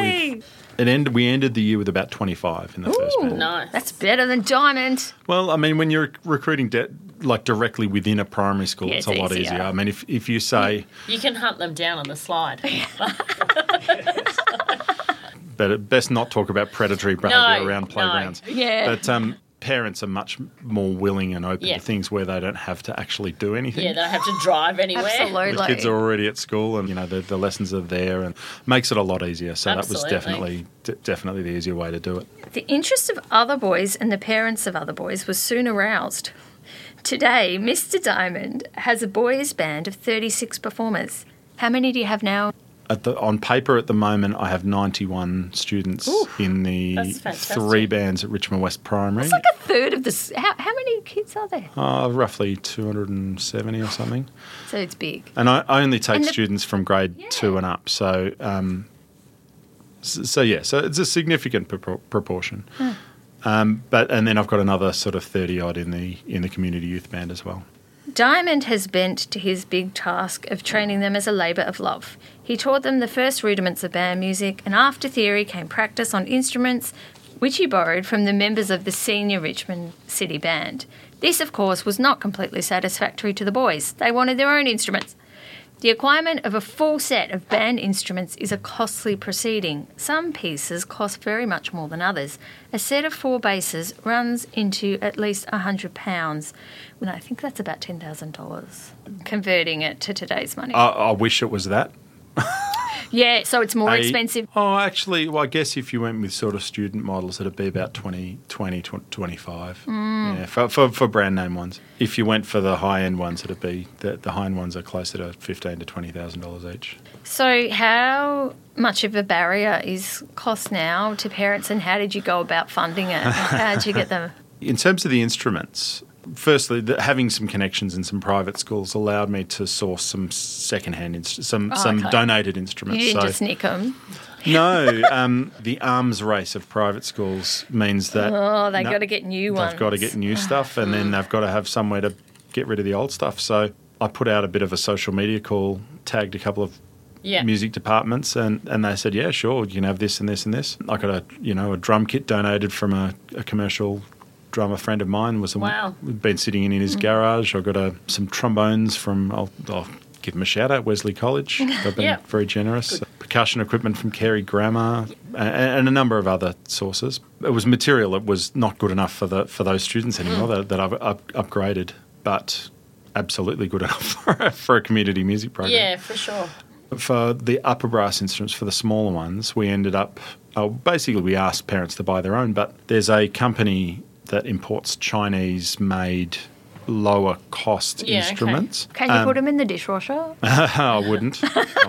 We ended the year with about 25 in the first band. Nice. That's better than Diamond. Well, I mean, when you're recruiting directly within a primary school, it's a lot easier. I mean, if you say... You can hunt them down on the slide. best not talk about predatory behaviour around playgrounds. Yeah. But parents are much more willing and open to things where they don't have to actually do anything. Yeah, they don't have to drive anywhere. Absolutely. The kids are already at school, and the lessons are there, and makes it a lot easier. So Absolutely. that was definitely the easier way to do it. The interest of other boys and the parents of other boys was soon aroused. Today, Mr. Diamond has a boys' band of 36 performers. How many do you have now? On paper at the moment, I have 91 students in the That's fantastic. 3 bands at Richmond West Primary. It's like a third of this. How many kids are there? Roughly 270 or something. So it's big. And I only take students from grade 2 and up. So, so it's a significant proportion. And then I've got another sort of 30 odd in the community youth band as well. Diamond has bent to his big task of training them as a labour of love. He taught them the first rudiments of band music, and after theory came practice on instruments, which he borrowed from the members of the senior Richmond City Band. This, of course, was not completely satisfactory to the boys. They wanted their own instruments. The acquirement of a full set of band instruments is a costly proceeding. Some pieces cost very much more than others. A set of 4 basses runs into at least £100. Well, I think that's about $10,000, converting it to today's money. I wish it was that. Yeah, so it's more expensive. Actually, I guess if you went with sort of student models, it'd be about 25. Yeah, for brand name ones. If you went for the high end ones, it'd be the high end ones are closer to $15,000 to $20,000 each. So how much of a barrier is cost now to parents, and how did you go about funding it? How did you get them? In terms of the instruments, firstly, having some connections in some private schools allowed me to source some second-hand, some donated instruments. You didn't just nick them. No, the arms race of private schools means that they've got to get new ones. They've got to get new stuff, and then they've got to have somewhere to get rid of the old stuff. So I put out a bit of a social media call, tagged a couple of music departments, and they said, yeah, sure, you can have this and this and this. I got a drum kit donated from a commercial drummer friend of mine. Been sitting in his garage. I got some trombones from, I'll give him a shout out, Wesley College. They've been very generous. Percussion equipment from Kerry Grammar, and a number of other sources. It was material that was not good enough for those students anymore that I've upgraded, but absolutely good enough for a community music program. Yeah, for sure. For the upper brass instruments, for the smaller ones, we ended up, basically we asked parents to buy their own, but there's a company that imports Chinese-made, lower-cost instruments. Okay. Can you put them in the dishwasher? I wouldn't.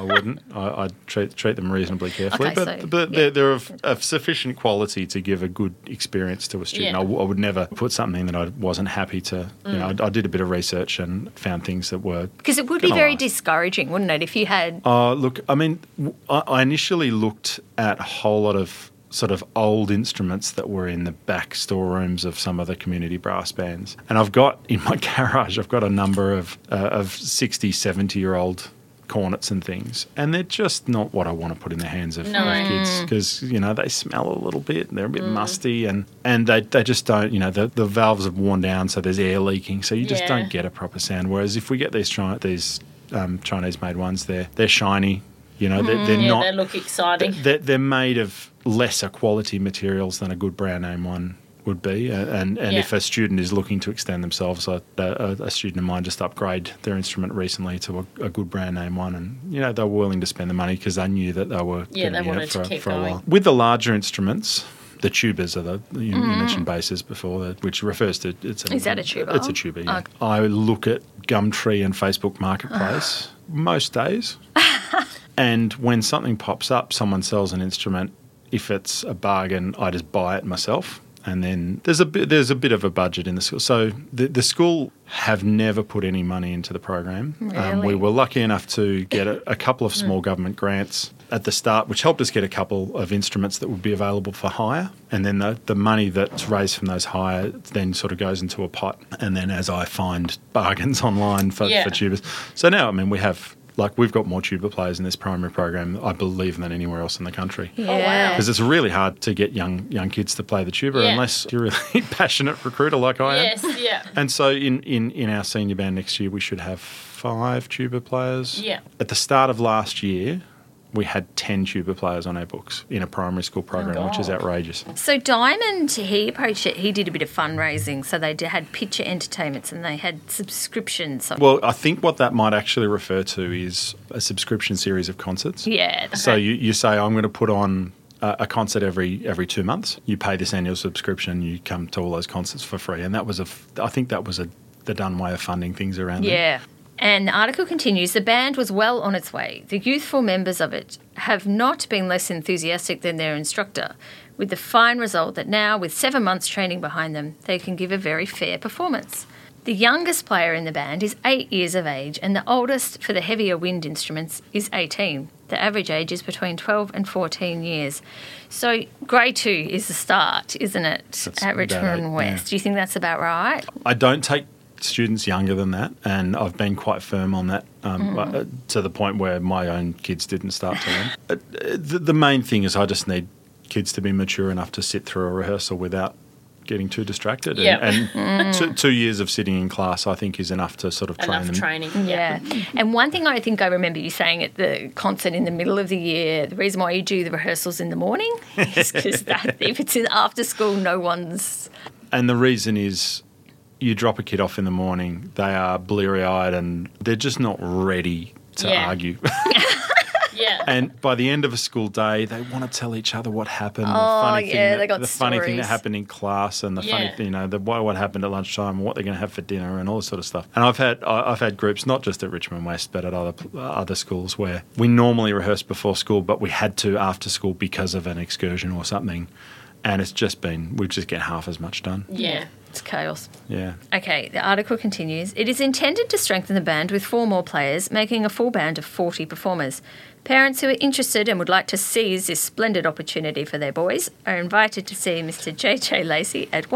I'd treat them reasonably carefully. Okay, but they're of sufficient quality to give a good experience to a student. Yeah. I would never put something that I wasn't happy to. I did a bit of research and found things that were... Because it would be very discouraging, wouldn't it, if you had... Look, I mean, I initially looked at a whole lot of sort of old instruments that were in the back storerooms of some of the community brass bands. And I've got, in my garage, I've got a number of 60, 70-year-old cornets and things. And they're just not what I want to put in the hands of kids, because, they smell a little bit, and they're a bit musty, and they just don't, the valves have worn down, so there's air leaking, so you just don't get a proper sound. Whereas if we get these Chinese-made ones, they're shiny. They're not. They look exciting. They're made of lesser quality materials than a good brand name one would be. And if a student is looking to extend themselves, a student of mine just upgraded their instrument recently to a good brand name one, and they were willing to spend the money because they knew that they were going to be in it for a while. With the larger instruments, the tubas are you mentioned basses before, which refers to is that a tuba? It's a tuba. Yeah. Okay. I look at Gumtree and Facebook Marketplace most days. And when something pops up, someone sells an instrument, if it's a bargain, I just buy it myself. And then there's a bit of a budget in the school. So the school have never put any money into the program. Really? We were lucky enough to get a couple of small government grants at the start, which helped us get a couple of instruments that would be available for hire. And then the money that's raised from those hire then sort of goes into a pot. And then as I find bargains online for tubas. So now, we've got more tuba players in this primary program, I believe, than anywhere else in the country. Yeah. Oh, wow. Because it's really hard to get young kids to play the tuba unless you're a really passionate recruiter like I am. Yes, yeah. And so in our senior band next year, we should have 5 tuba players. Yeah. At the start of last year, we had 10 tuba players on our books in a primary school program, which is God. outrageous. So Diamond, he approached it, he did a bit of fundraising. So they had picture entertainments and they had subscriptions. Well, I think what that might actually refer to is a subscription series of concerts. Yeah. So you say, I'm going to put on a concert every 2 months. You pay this annual subscription, you come to all those concerts for free. And that was I think that was the done way of funding things around there. Yeah. And the article continues, the band was well on its way. The youthful members of it have not been less enthusiastic than their instructor, with the fine result that now, with 7 months training behind them, they can give a very fair performance. The youngest player in the band is 8 years of age and the oldest for the heavier wind instruments is 18. The average age is between 12 and 14 years. So grade 2 is the start, isn't it, That's at Richmond about it, West? yeah. Do you think that's about right? I don't take students younger than that, and I've been quite firm on that to the point where my own kids didn't start to learn. The main thing is I just need kids to be mature enough to sit through a rehearsal without getting too distracted. Yep. And 2 years of sitting in class, I think, is enough to sort of train Enough them. training. Yeah. And one thing I think I remember you saying at the concert in the middle of the year, the reason why you do the rehearsals in the morning is because if it's in after school, no one's... And the reason is you drop a kid off in the morning, they are bleary-eyed and they're just not ready to Yeah. argue. Yeah. And by the end of a school day, they want to tell each other what happened. they got the funny thing that stories. happened in class, and the Yeah. funny, what happened at lunchtime, and what they're going to have for dinner, and all this sort of stuff. And I've had groups not just at Richmond West, but at other schools where we normally rehearse before school, but we had to after school because of an excursion or something. And it's just been we just get half as much done. Yeah. It's chaos. Yeah. Okay, the article continues. It is intended to strengthen the band with 4 more players, making a full band of 40 performers. Parents who are interested and would like to seize this splendid opportunity for their boys are invited to see Mr. J.J. Lacey at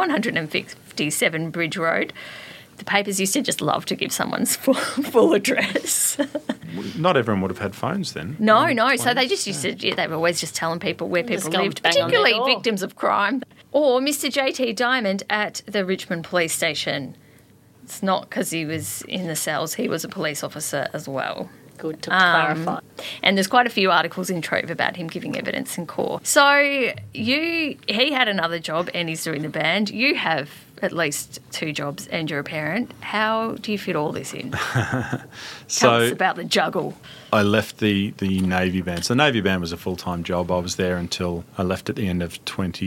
157 Bridge Road. The papers used to just love to give someone's full address. Not everyone would have had phones then. No. So they just used to, they were always just telling people where Just people go and lived, bang on their particularly door. victims of crime. Or Mr. J.T. Diamond at the Richmond Police Station. It's not because he was in the cells, he was a police officer as well. Good to clarify. And there's quite a few articles in Trove about him giving evidence in court. So he had another job and he's doing the band. You have at least 2 jobs and you're a parent. How do you fit all this in? Tell us about the juggle. I left the Navy band. So the Navy band was a full-time job. I was there until I left at the end of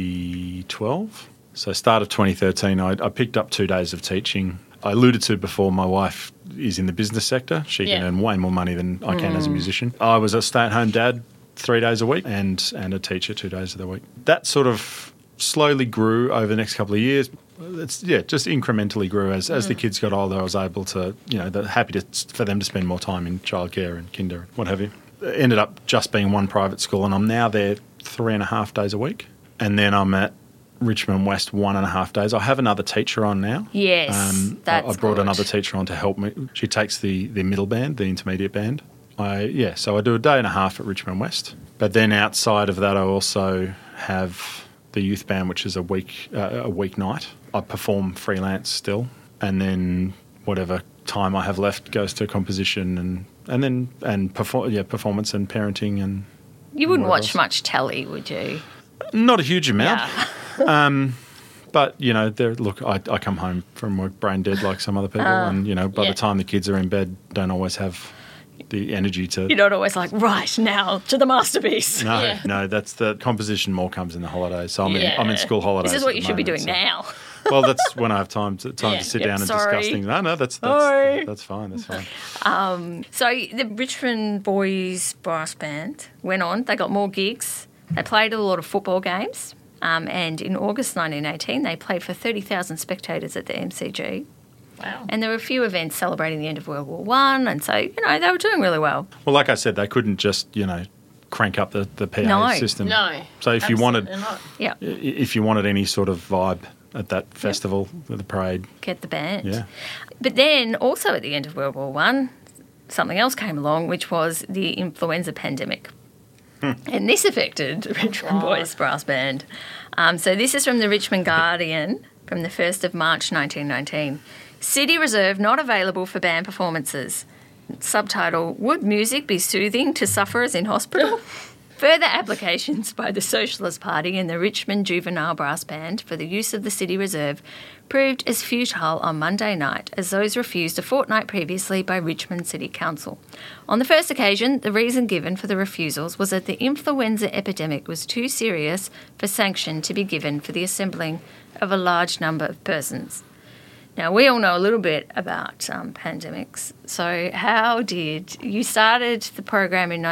2012. So start of 2013, I picked up 2 days of teaching. I alluded to before, my wife is in the business sector. She can earn way more money than I can as a musician. I was a stay-at-home dad 3 days a week and a teacher 2 days of the week. That sort of slowly grew over the next couple of years. Just incrementally grew as the kids got older. I was able to, they're happy for them to spend more time in childcare and kinder and what have you. It ended up just being one private school, and I'm now there 3.5 days a week. And then I'm at Richmond West 1.5 days. I have another teacher on now. Yes, that's I brought good. another teacher on to help me. She takes the middle band, the intermediate band. So I do a day and a half at Richmond West. But then outside of that, I also have the youth band, which is a weeknight. I perform freelance still, and then whatever time I have left goes to composition and performance and parenting and. You wouldn't what watch else? much telly, would you? Not a huge amount. Yeah. But, I come home from work brain dead like some other people, and, by Yeah. the time the kids are in bed, don't always have the energy to... You're not always like, right, now to the masterpiece. No, that's the composition more comes in the holidays. So I'm in school holidays. This is what at you the should be moment, doing now. Well, that's when I have time to Yeah. sit Yep, down and sorry. discuss things. No, that's Sorry. that's fine. That's fine. So the Richmond Boys Brass Band went on. They got more gigs. They played a lot of football games. And in August 1918, they played for 30,000 spectators at the MCG. Wow. And there were a few events celebrating the end of World War One. And so, they were doing really well. Well, like I said, they couldn't just crank up the PA No. system. No. So if you wanted absolutely not. Yeah, if you wanted any sort of vibe at that festival, the parade, get the band. yeah. But then also at the end of World War One, something else came along, which was the influenza pandemic. And this affected the Richmond Boys Brass Band. So this is from the Richmond Guardian from the 1st of March 1919. City Reserve not available for band performances. Subtitle, Would Music Be Soothing to Sufferers in Hospital? Further applications by the Socialist Party and the Richmond Juvenile Brass Band for the use of the City Reserve proved as futile on Monday night as those refused a fortnight previously by Richmond City Council. On the first occasion, the reason given for the refusals was that the influenza epidemic was too serious for sanction to be given for the assembling of a large number of persons. Now, we all know a little bit about pandemics. So how did you started the program in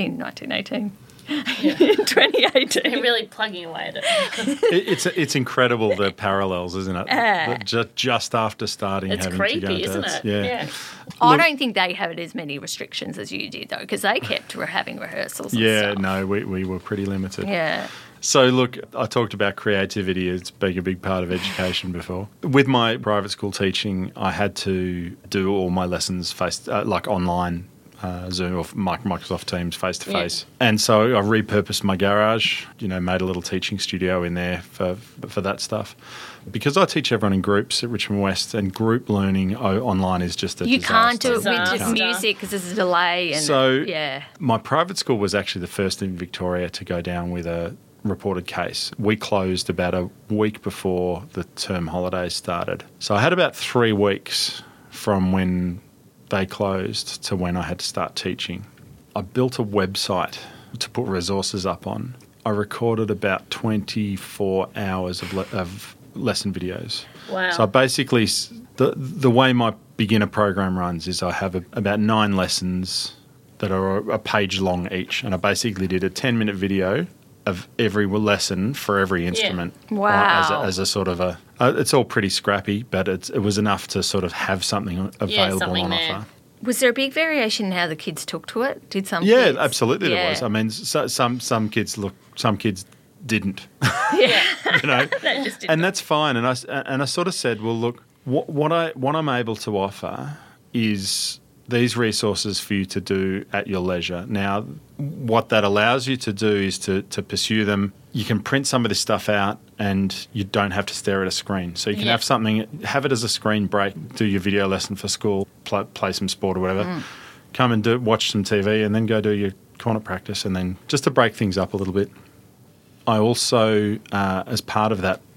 1918? Yeah. In 2018. You're really plugging away at it. It's incredible, the parallels, isn't it? Just after starting, It's having creepy, to go isn't to it? Yeah. I don't think they had as many restrictions as you did, though, because they kept having rehearsals and Yeah, stuff. no, we were pretty limited. Yeah. So, look, I talked about creativity as being a big part of education before. With my private school teaching, I had to do all my lessons like online, Zoom or Microsoft Teams face-to-face. Yeah. And so I repurposed my garage, made a little teaching studio in there for that stuff. Because I teach everyone in groups at Richmond West, and group learning online is just a You disaster. can't do it with Disaster. just music because there's a delay. And So yeah. my private school was actually the first in Victoria to go down with a reported case. We closed about a week before the term holidays started. So I had about 3 weeks from when they closed to when I had to start teaching. I built a website to put resources up on. I recorded about 24 hours of lesson videos. Wow. So I basically, the way my beginner program runs is I have about 9 lessons that are a page long each, and I basically did a 10-minute video of every lesson for every instrument. Wow. As a sort of it's all pretty scrappy, but it was enough to sort of have something available something on there. offer. Was there a big variation in how the kids took to it? Did some Yeah, kids? absolutely there Yeah. was. I mean, some kids didn't, Yeah. They just didn't. and that's fine. And I sort of said, well, look, what I'm able to offer is these resources for you to do at your leisure. Now, what that allows you to do is to pursue them. You can print some of this stuff out and you don't have to stare at a screen. So you can have it as a screen break, do your video lesson for school, play some sport or whatever, come and watch some TV and then go do your cornet practice, and then just to break things up a little bit. I also, as part of that,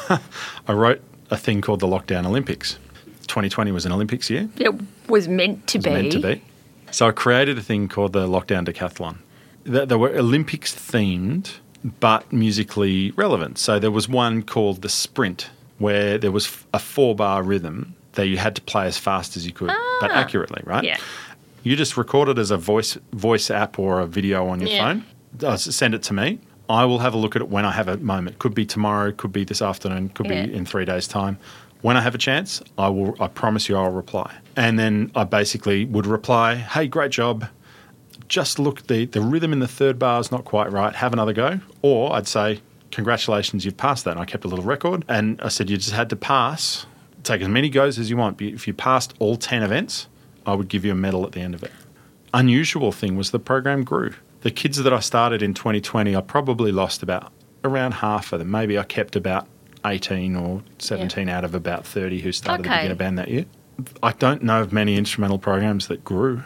I wrote a thing called the Lockdown Olympics. 2020 was an Olympics year. It was meant to be. Meant to be. So I created a thing called the Lockdown Decathlon. They were Olympics themed, but musically relevant. So there was one called the Sprint, where there was a 4-bar rhythm that you had to play as fast as you could, but accurately, right? Yeah. You just record it as a voice app or a video on your phone. Send it to me. I will have a look at it when I have a moment. Could be tomorrow, could be this afternoon, could be in 3 days' time. When I have a chance, I promise you I'll reply. And then I basically would reply, hey, great job. Just look, the rhythm in the 3rd bar is not quite right. Have another go. Or I'd say, congratulations, you've passed that. And I kept a little record. And I said, you just had to pass. Take as many goes as you want. But if you passed all 10 events, I would give you a medal at the end of it. Unusual thing was the program grew. The kids that I started in 2020, I probably lost around half of them. Maybe I kept about 18 or 17 out of about 30 who started the beginner band that year. I don't know of many instrumental programs that grew.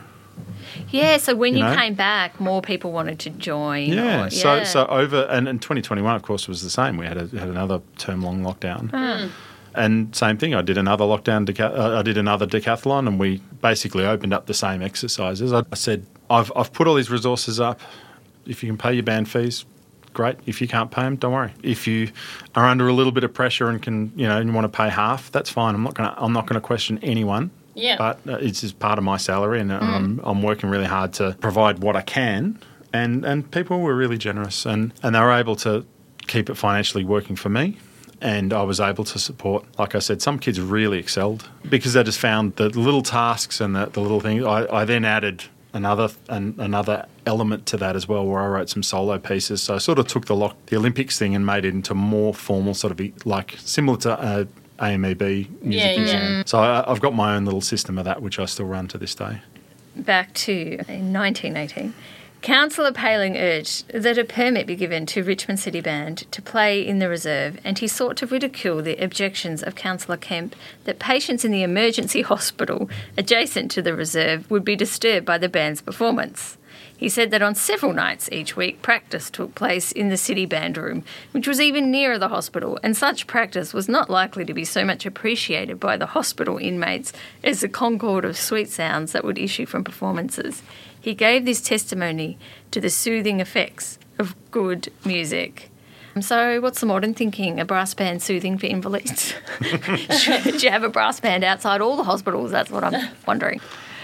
Yeah, so when you came back, more people wanted to join. Yeah, so over, and 2021, of course, was the same. We had another term-long lockdown. And same thing, I did another I did another decathlon, and we basically opened up the same exercises. I said, I've put all these resources up. If you can pay your band fees, great. If you can't pay them, don't worry. If you are under a little bit of pressure and can, and you want to pay half, that's fine. I'm not going to question anyone. Yeah. But it's just part of my salary, and I'm working really hard to provide what I can. And people were really generous, and they were able to keep it financially working for me. And I was able to support, like I said, some kids really excelled because they just found the little tasks and the little things. I then added another element to that as well, where I wrote some solo pieces. So I sort of took the Olympics thing and made it into more formal, sort of like similar to AMEB music exam. So I've got my own little system of that, which I still run to this day. Back to 1918. Councillor Paling urged that a permit be given to Richmond City Band to play in the reserve, and he sought to ridicule the objections of Councillor Kemp that patients in the emergency hospital adjacent to the reserve would be disturbed by the band's performance. He said that on several nights each week, practice took place in the City Band room, which was even nearer the hospital, and such practice was not likely to be so much appreciated by the hospital inmates as the concord of sweet sounds that would issue from performances. He gave this testimony to the soothing effects of good music. So what's the modern thinking? A brass band soothing for invalids? Should you have a brass band outside all the hospitals? That's what I'm wondering.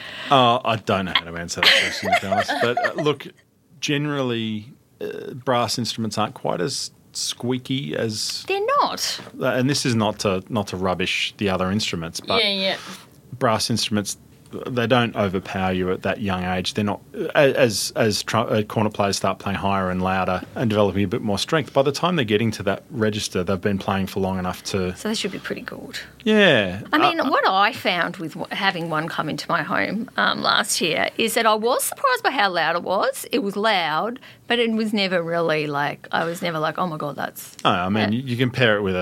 I don't know how to answer that question, to be honest. But look, generally, brass instruments aren't quite as squeaky as... They're not. And this is not to rubbish the other instruments, but brass instruments, they don't overpower you at that young age. They're not, as cornet players start playing higher and louder and developing a bit more strength, by the time they're getting to that register, they've been playing for long enough to... So they should be pretty good. Yeah. I mean, what I found with having one come into my home last year is that I was surprised by how loud it was. It was loud, but it was never really like, I was never like, oh my God, that's... Oh, I mean, you compare it with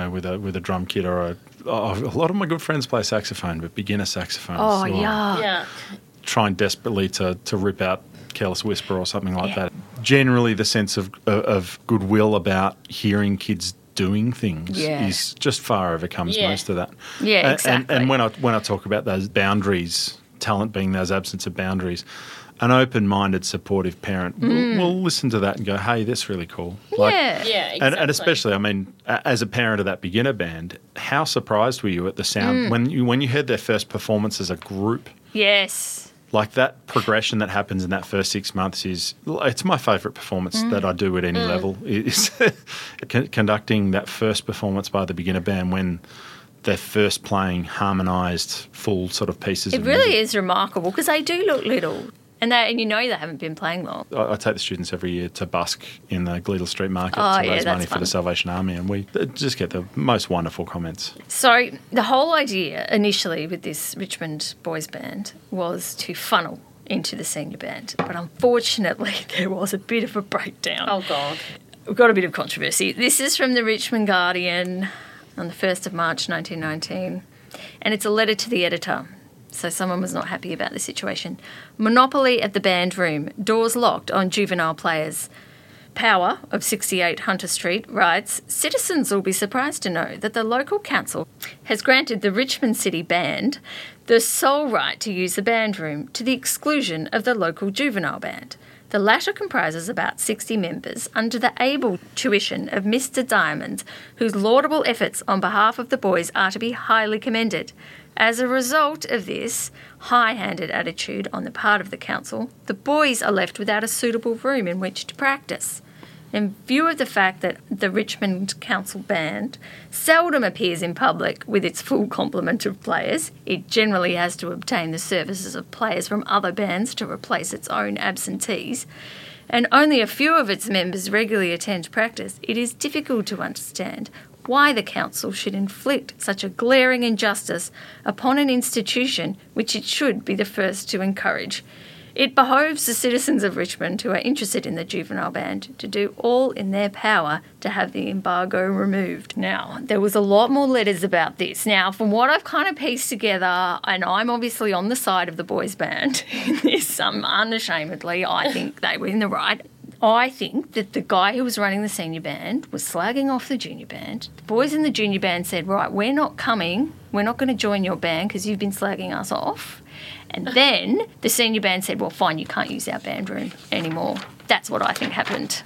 a drum kit or a lot of my good friends play saxophone, but beginner saxophones. Oh, yeah. Trying desperately to rip out Careless Whisper or something like that. Generally, the sense of goodwill about hearing kids doing things is just far overcomes most of that. Yeah, exactly. And when I talk about those boundaries, talent being those absence of boundaries, an open-minded, supportive parent will listen to that and go, hey, that's really cool. Exactly. And especially, I mean, as a parent of that beginner band, how surprised were you at the sound when you heard their first performance as a group? Yes. Like that progression that happens in that first 6 months it's my favourite performance that I do at any level, is conducting that first performance by the beginner band when they're first playing harmonised, full sort of pieces of music. It really is remarkable because they do look little. And you know they haven't been playing long. I take the students every year to busk in the Gleadle Street Market to raise money for the Salvation Army, and we just get the most wonderful comments. So the whole idea initially with this Richmond boys band was to funnel into the senior band, but unfortunately there was a bit of a breakdown. Oh, God. We've got a bit of controversy. This is from the Richmond Guardian on the 1st of March 1919, and it's a letter to the editor. So someone was not happy about the situation. Monopoly at the band room. Doors locked on juvenile players. Power of 68 Hunter Street writes, citizens will be surprised to know that the local council has granted the Richmond City Band the sole right to use the band room to the exclusion of the local juvenile band. The latter comprises about 60 members under the able tuition of Mr. Diamond, whose laudable efforts on behalf of the boys are to be highly commended. As a result of this high-handed attitude on the part of the council, the boys are left without a suitable room in which to practice. In view of the fact that the Richmond Council Band seldom appears in public with its full complement of players, it generally has to obtain the services of players from other bands to replace its own absentees, and only a few of its members regularly attend practice, it is difficult to understand why the council should inflict such a glaring injustice upon an institution which it should be the first to encourage. It behoves the citizens of Richmond who are interested in the juvenile band to do all in their power to have the embargo removed. Now, there was a lot more letters about this. Now, from what I've kind of pieced together, and I'm obviously on the side of the boys band in this, unashamedly, I think they were in the right. I think that the guy who was running the senior band was slagging off the junior band. The boys in the junior band said, right, we're not coming. We're not going to join your band because you've been slagging us off. And then the senior band said, well, fine, you can't use our band room anymore. That's what I think happened.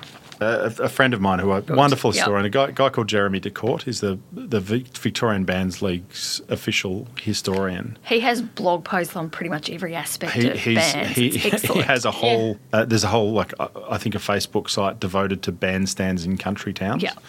A friend of mine who a wonderful historian, a guy called Jeremy DeCourt, is the Victorian Bands League's official historian. He has blog posts on pretty much every aspect of bands. He has a whole, there's a whole, I think a Facebook site devoted to bandstands in country towns. Yeah.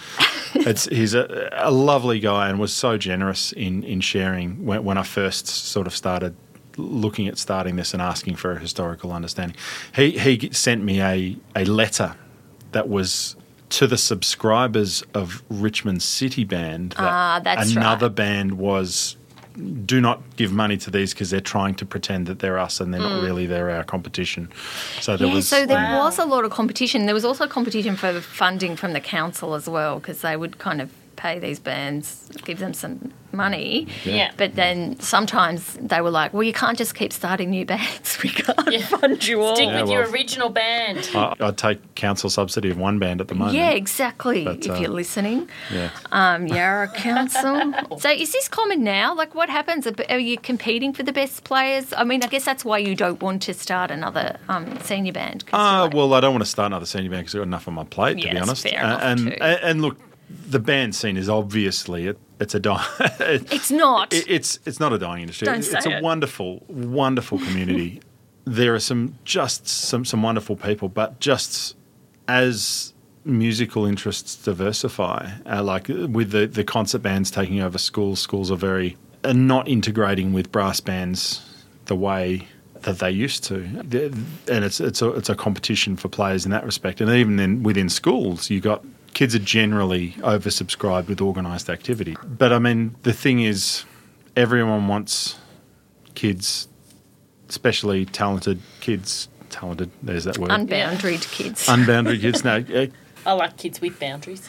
He's a lovely guy and was so generous in sharing when I first sort of started looking at starting this and asking for a historical understanding. He sent me a letter that was to the subscribers of Richmond City Band that another band was do not give money to these because they're trying to pretend that they're us and they're not really, they're our competition. So there was a lot of competition. There was also competition for funding from the council as well, because they would kind of pay these bands, give them some money. Yeah. But then sometimes they were like, well, you can't just keep starting new bands. We can't fund you all. Stick with your original band. I'd take council subsidy of one band at the moment. Yeah, exactly. But, if you're listening. Yeah. Yarra Council. So is this common now? Like, what happens? Are you competing for the best players? I mean, I guess that's why you don't want to start another senior band. Well, I don't want to start another senior band because I've got enough on my plate, to be honest. Fair enough and look, the band scene is obviously it's a dying. It's not. It's not a dying industry. Don't say it's a wonderful, wonderful community. There are some wonderful people, but just as musical interests diversify, like with the concert bands taking over schools are not integrating with brass bands the way that they used to, and it's a competition for players in that respect. And even then, within schools, you got. Kids are generally oversubscribed with organised activity. But, I mean, the thing is, everyone wants kids, especially talented kids, there's that word. Unboundaried kids. Unboundaried kids, no. I like kids with boundaries.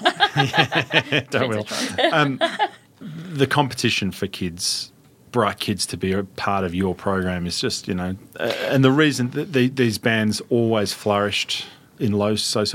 Don't will. The competition for kids, bright kids to be a part of your program is just, and the reason that these bands always flourished in low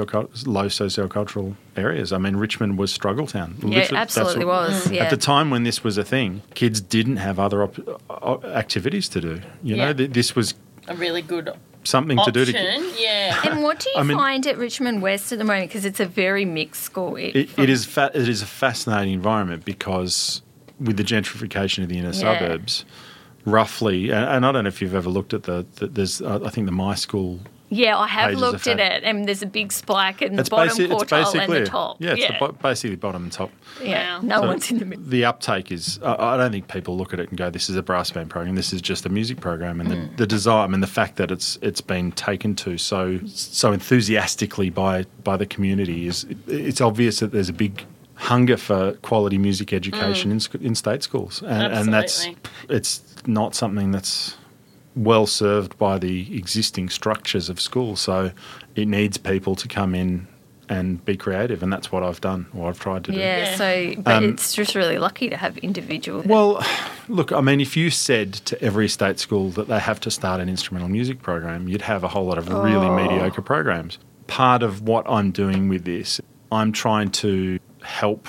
sociocultural areas. I mean, Richmond was struggle town. Yeah, it absolutely was. Yeah. At the time when this was a thing, kids didn't have other activities to do. This was a really good something option. To do. Yeah. And what do you find at Richmond West at the moment? Because it's a very mixed school. It is a fascinating environment because with the gentrification of the inner suburbs, roughly, and I don't know if you've ever looked at there's I think the My School. Yeah, I have looked at it, and there's a big spike in the bottom quartile and the top. Yeah, it's basically bottom and top. Yeah, no one's in the middle. The uptake is, I don't think people look at it and go, this is a brass band program, this is just a music program. And the desire, I mean, the fact that it's been taken to so enthusiastically by the community it's obvious that there's a big hunger for quality music education in state schools. And it's not something that's well served by the existing structures of schools, so it needs people to come in and be creative, and that's what I've done, or I've tried to do. Yeah, but it's just really lucky to have individual. Well, look, I mean, if you said to every state school that they have to start an instrumental music program, you'd have a whole lot of really mediocre programs. Part of what I'm doing with this, I'm trying to help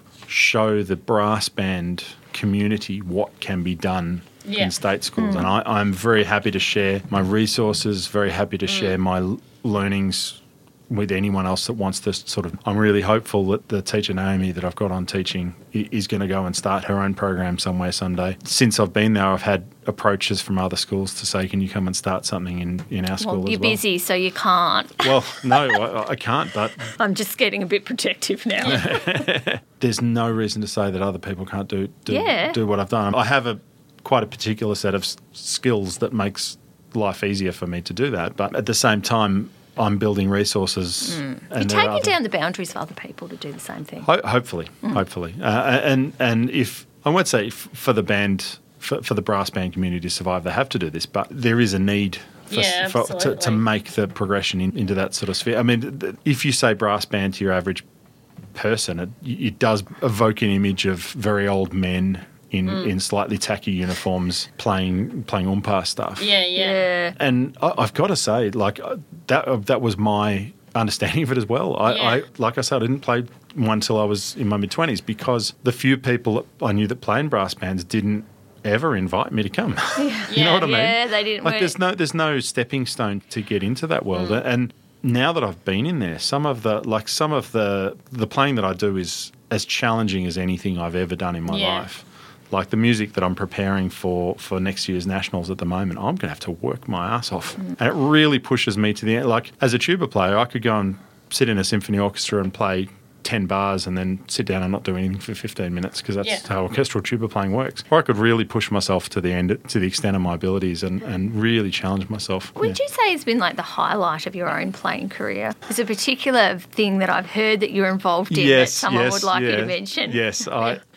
show the brass band community what can be done in state schools. And I'm very happy to share my resources, very happy to share my learnings with anyone else that wants to sort of... I'm really hopeful that the teacher Naomi that I've got on teaching is going to go and start her own program somewhere someday. Since I've been there, I've had approaches from other schools to say, can you come and start something in our school as well? You're busy, so you can't. Well, no, I can't, but... I'm just getting a bit protective now. There's no reason to say that other people can't do what I've done. I have quite a particular set of skills that makes life easier for me to do that. But at the same time, I'm building resources. And you're taking down the boundaries for other people to do the same thing. Hopefully. And if I won't say for the band, for the brass band community to survive, they have to do this. But there is a need to make the progression into that sort of sphere. I mean, if you say brass band to your average person, it does evoke an image of very old men in slightly tacky uniforms playing umpa stuff. Yeah. And I've got to say, like, that was my understanding of it as well. I like I said, I didn't play one till I was in my mid-20s because the few people that I knew that play in brass bands didn't ever invite me to come. You know what I mean? Yeah, they didn't. Like, there's no stepping stone to get into that world. And now that I've been in there, some of the playing that I do is as challenging as anything I've ever done in my life. Like the music that I'm preparing for next year's nationals at the moment, I'm going to have to work my ass off. And it really pushes me to the end. Like, as a tuba player, I could go and sit in a symphony orchestra and play 10 bars and then sit down and not do anything for 15 minutes because that's how orchestral tuba playing works. Or I could really push myself to the end, to the extent of my abilities and really challenge myself. Would you say it's been like the highlight of your own playing career? There's a particular thing that I've heard that you're involved in that someone would like you to mention. Yes,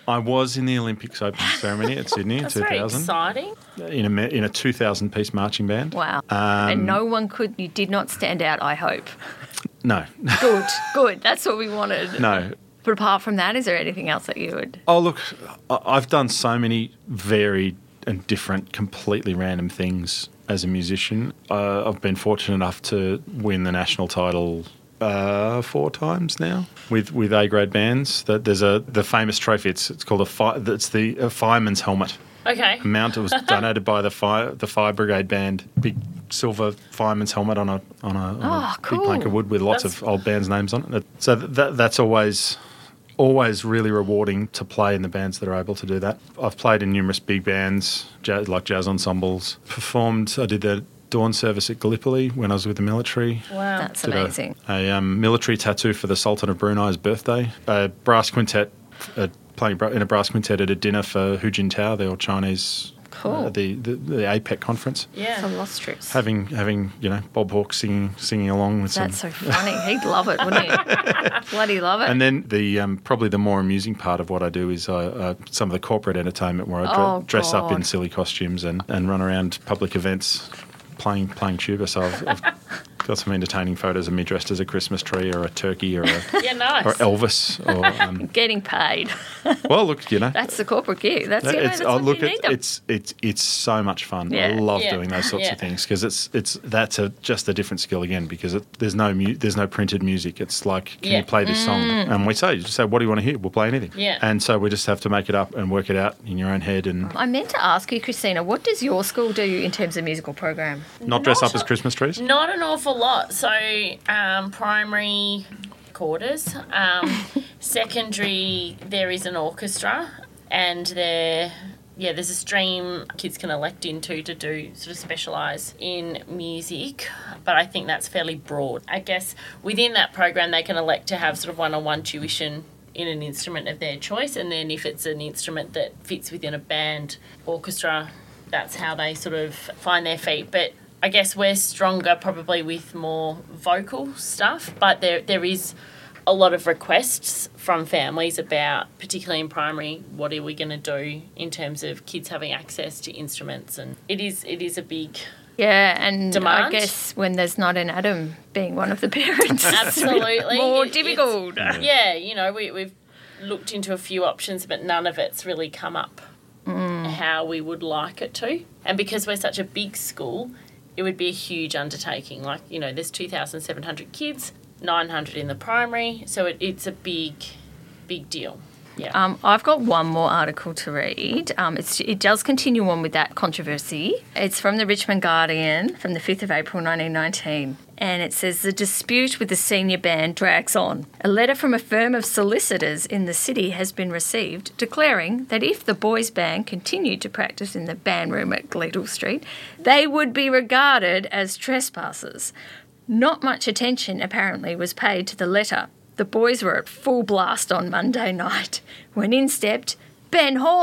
I was in the Olympics opening ceremony at Sydney in That's very 2000 exciting. in a 2,000-piece marching band. Wow. And no one you did not stand out, I hope. No. Good. That's what we wanted. No. But apart from that, is there anything else that you would? Oh, look, I've done so many varied and different, completely random things as a musician. I've been fortunate enough to win the national title 4 times now with A-grade bands. There's the famous trophy. It's called a fireman's helmet. Okay. A mount. It was donated by the fire brigade band. Big silver fireman's helmet on a big plank of wood with lots of old bands' names on it. So that's always really rewarding to play in the bands that are able to do that. I've played in numerous big bands, like jazz ensembles. I did the dawn service at Gallipoli when I was with the military. Wow. That's amazing. A military tattoo for the Sultan of Brunei's birthday. A brass quintet, playing in a brass quintet at a dinner for Hu Jintao, the old Chinese... Cool. The APEC conference. Yeah. Some illustrious. Having Bob Hawke singing along with That's so funny. He'd love it, wouldn't he? Bloody love it. And then the probably the more amusing part of what I do is some of the corporate entertainment where I dress up in silly costumes and run around public events playing tuba. So I've got some entertaining photos of me dressed as a Christmas tree or a turkey or nice. or Elvis or getting paid. Well, look, that's the corporate gig. That's what you need them. It's so much fun. Yeah. I love doing those sorts of things because that's just a different skill again because there's no printed music. It's like, can you play this song? And we say, what do you want to hear? We'll play anything. Yeah. And so we just have to make it up and work it out in your own head. And I meant to ask you, Christina, what does your school do in terms of musical program? Not dress up as Christmas trees? Not an awful lot. So primary quarters, secondary there is an orchestra, and there's a stream kids can elect into to do sort of specialise in music, but I think that's fairly broad. I guess within that program they can elect to have sort of one-on-one tuition in an instrument of their choice, and then if it's an instrument that fits within a band orchestra, that's how they sort of find their feet. But I guess we're stronger probably with more vocal stuff, but there is a lot of requests from families about, particularly in primary, what are we going to do in terms of kids having access to instruments, and it is a big and demand. I guess when there's not an Adam being one of the parents, absolutely more difficult. We've looked into a few options, but none of it's really come up how we would like it to, and because we're such a big school, it would be a huge undertaking. Like, there's 2,700 kids, 900 in the primary, so it's a big deal. Yeah. I've got one more article to read. It does continue on with that controversy. It's from the Richmond Guardian from the 5th of April 1919. And it says, the dispute with the senior band drags on. A letter from a firm of solicitors in the city has been received declaring that if the boys' band continued to practice in the band room at Gleadle Street, they would be regarded as trespassers. Not much attention, apparently, was paid to the letter. The boys were at full blast on Monday night when in stepped Ben Hall! !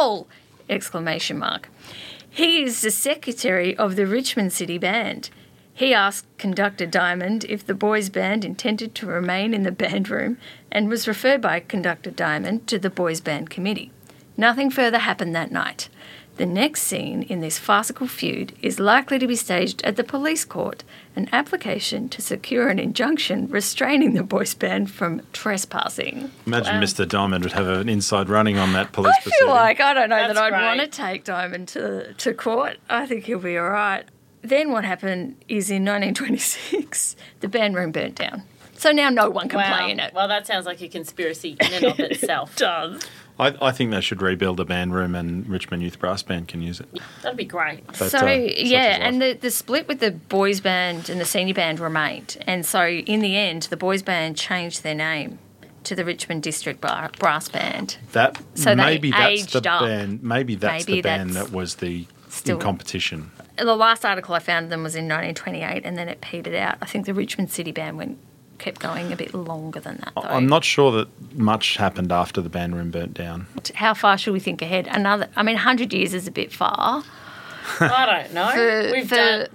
He is the secretary of the Richmond City Band. He asked Conductor Diamond if the boys' band intended to remain in the band room and was referred by Conductor Diamond to the boys' band committee. Nothing further happened that night. The next scene in this farcical feud is likely to be staged at the police court, an application to secure an injunction restraining the boys' band from trespassing. Imagine Mr. Diamond would have an inside running on that police proceeding. I don't know That's that I'd great. want to take Diamond to court. I think he'll be all right. Then what happened is in 1926, the band room burnt down. So now no one can play in it. Well, that sounds like a conspiracy in and of itself. It does. I think they should rebuild a band room and Richmond Youth Brass Band can use it. That'd be great. But, So, such is life. and the split with the boys' band and the senior band remained. And so in the end, the boys' band changed their name to the Richmond District Brass Band. So maybe they that's the aged up. band. Maybe that's Maybe the band that's that was in still- competition. The last article I found of them was in 1928, and then it petered out. I think the Richmond City Band kept going a bit longer than that, though. I'm not sure that much happened after the band room burnt down. How far should we think ahead? 100 years is a bit far. I don't know.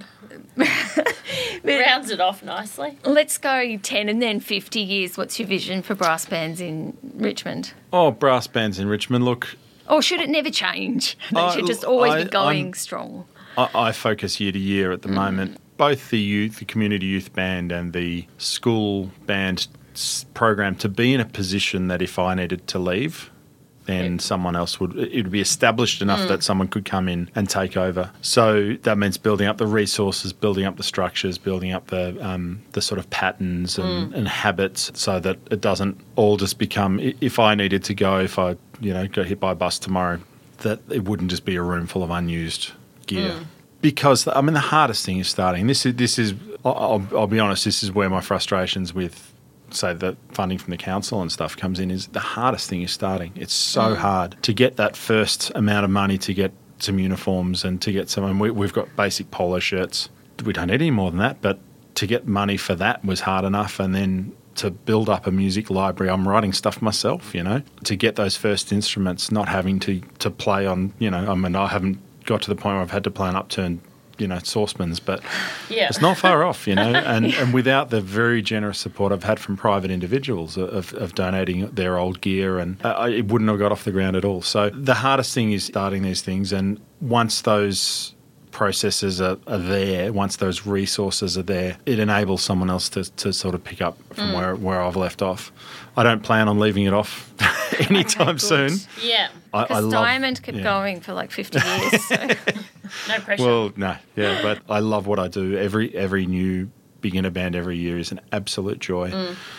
Rounds it off nicely. Let's go 10 and then 50 years. What's your vision for brass bands in Richmond? Oh, brass bands in Richmond. Look, Or should it never change? They should just always be going I'm- strong. I focus year to year at the moment. Both the community youth band and the school band program to be in a position that if I needed to leave, then someone else would. It would be established enough that someone could come in and take over. So that means building up the resources, building up the structures, building up the sort of patterns and habits, so that it doesn't all just become. If I needed to go, if I got hit by a bus tomorrow, that it wouldn't just be a room full of unused gear. Because the hardest thing is starting. This is. I'll be honest. This is where my frustrations with, say, the funding from the council and stuff comes in. Is the hardest thing is starting. It's so hard to get that first amount of money to get some uniforms and to get some. And we've got basic polo shirts. We don't need any more than that. But to get money for that was hard enough, and then to build up a music library. I'm writing stuff myself. To get those first instruments, not having to play on. I haven't got to the point where I've had to play an upturned, saucepans, but it's not far off, and without the very generous support I've had from private individuals of donating their old gear, and it wouldn't have got off the ground at all. So the hardest thing is starting these things, and once those processes are there, once those resources are there, it enables someone else to sort of pick up from where I've left off. I don't plan on leaving it off anytime soon. Yeah. Because Diamond kept going for like 50 years. So. No pressure. Well, no, yeah, but I love what I do. Every new beginner band every year is an absolute joy.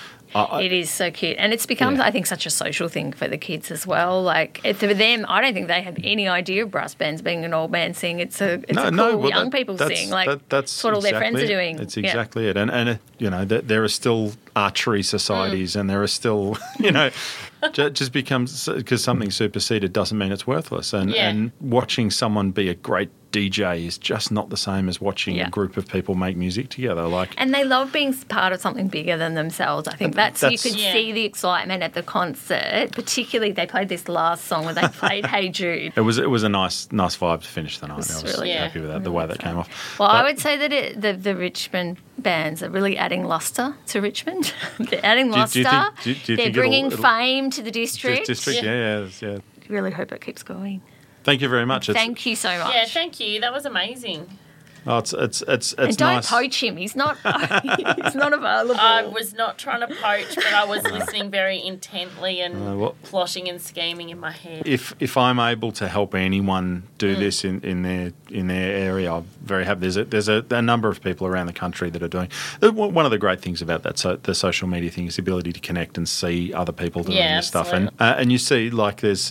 It is so cute. And it's become, I think, such a social thing for the kids as well. Like, for them, I don't think they have any idea of brass bands being an old man thing. It's a cool young people thing. Like, that's what all their friends are doing. That's exactly it. And there are still archery societies and there are still, just becomes, because something superseded doesn't mean it's worthless. And watching someone be a great DJ is just not the same as watching a group of people make music together. And they love being part of something bigger than themselves. I think that's you could see the excitement at the concert. Particularly, they played this last song where they played "Hey Jude." It was a nice vibe to finish the night. I was really happy with that, the way that came off. Well, I would say that the Richmond bands are really adding lustre to Richmond. They're adding lustre. They're bringing fame to the district. Yeah. Really hope it keeps going. Thank you very much. Thank you so much. Yeah, thank you. That was amazing. Oh, it's and don't nice. poach him. He's not available. I was not trying to poach, but I was listening very intently and plotting and scheming in my head. If I'm able to help anyone do this in their area, I'm very happy. There's a number of people around the country that are doing. One of the great things about that, the social media thing, is the ability to connect and see other people doing this stuff. And you see, like there's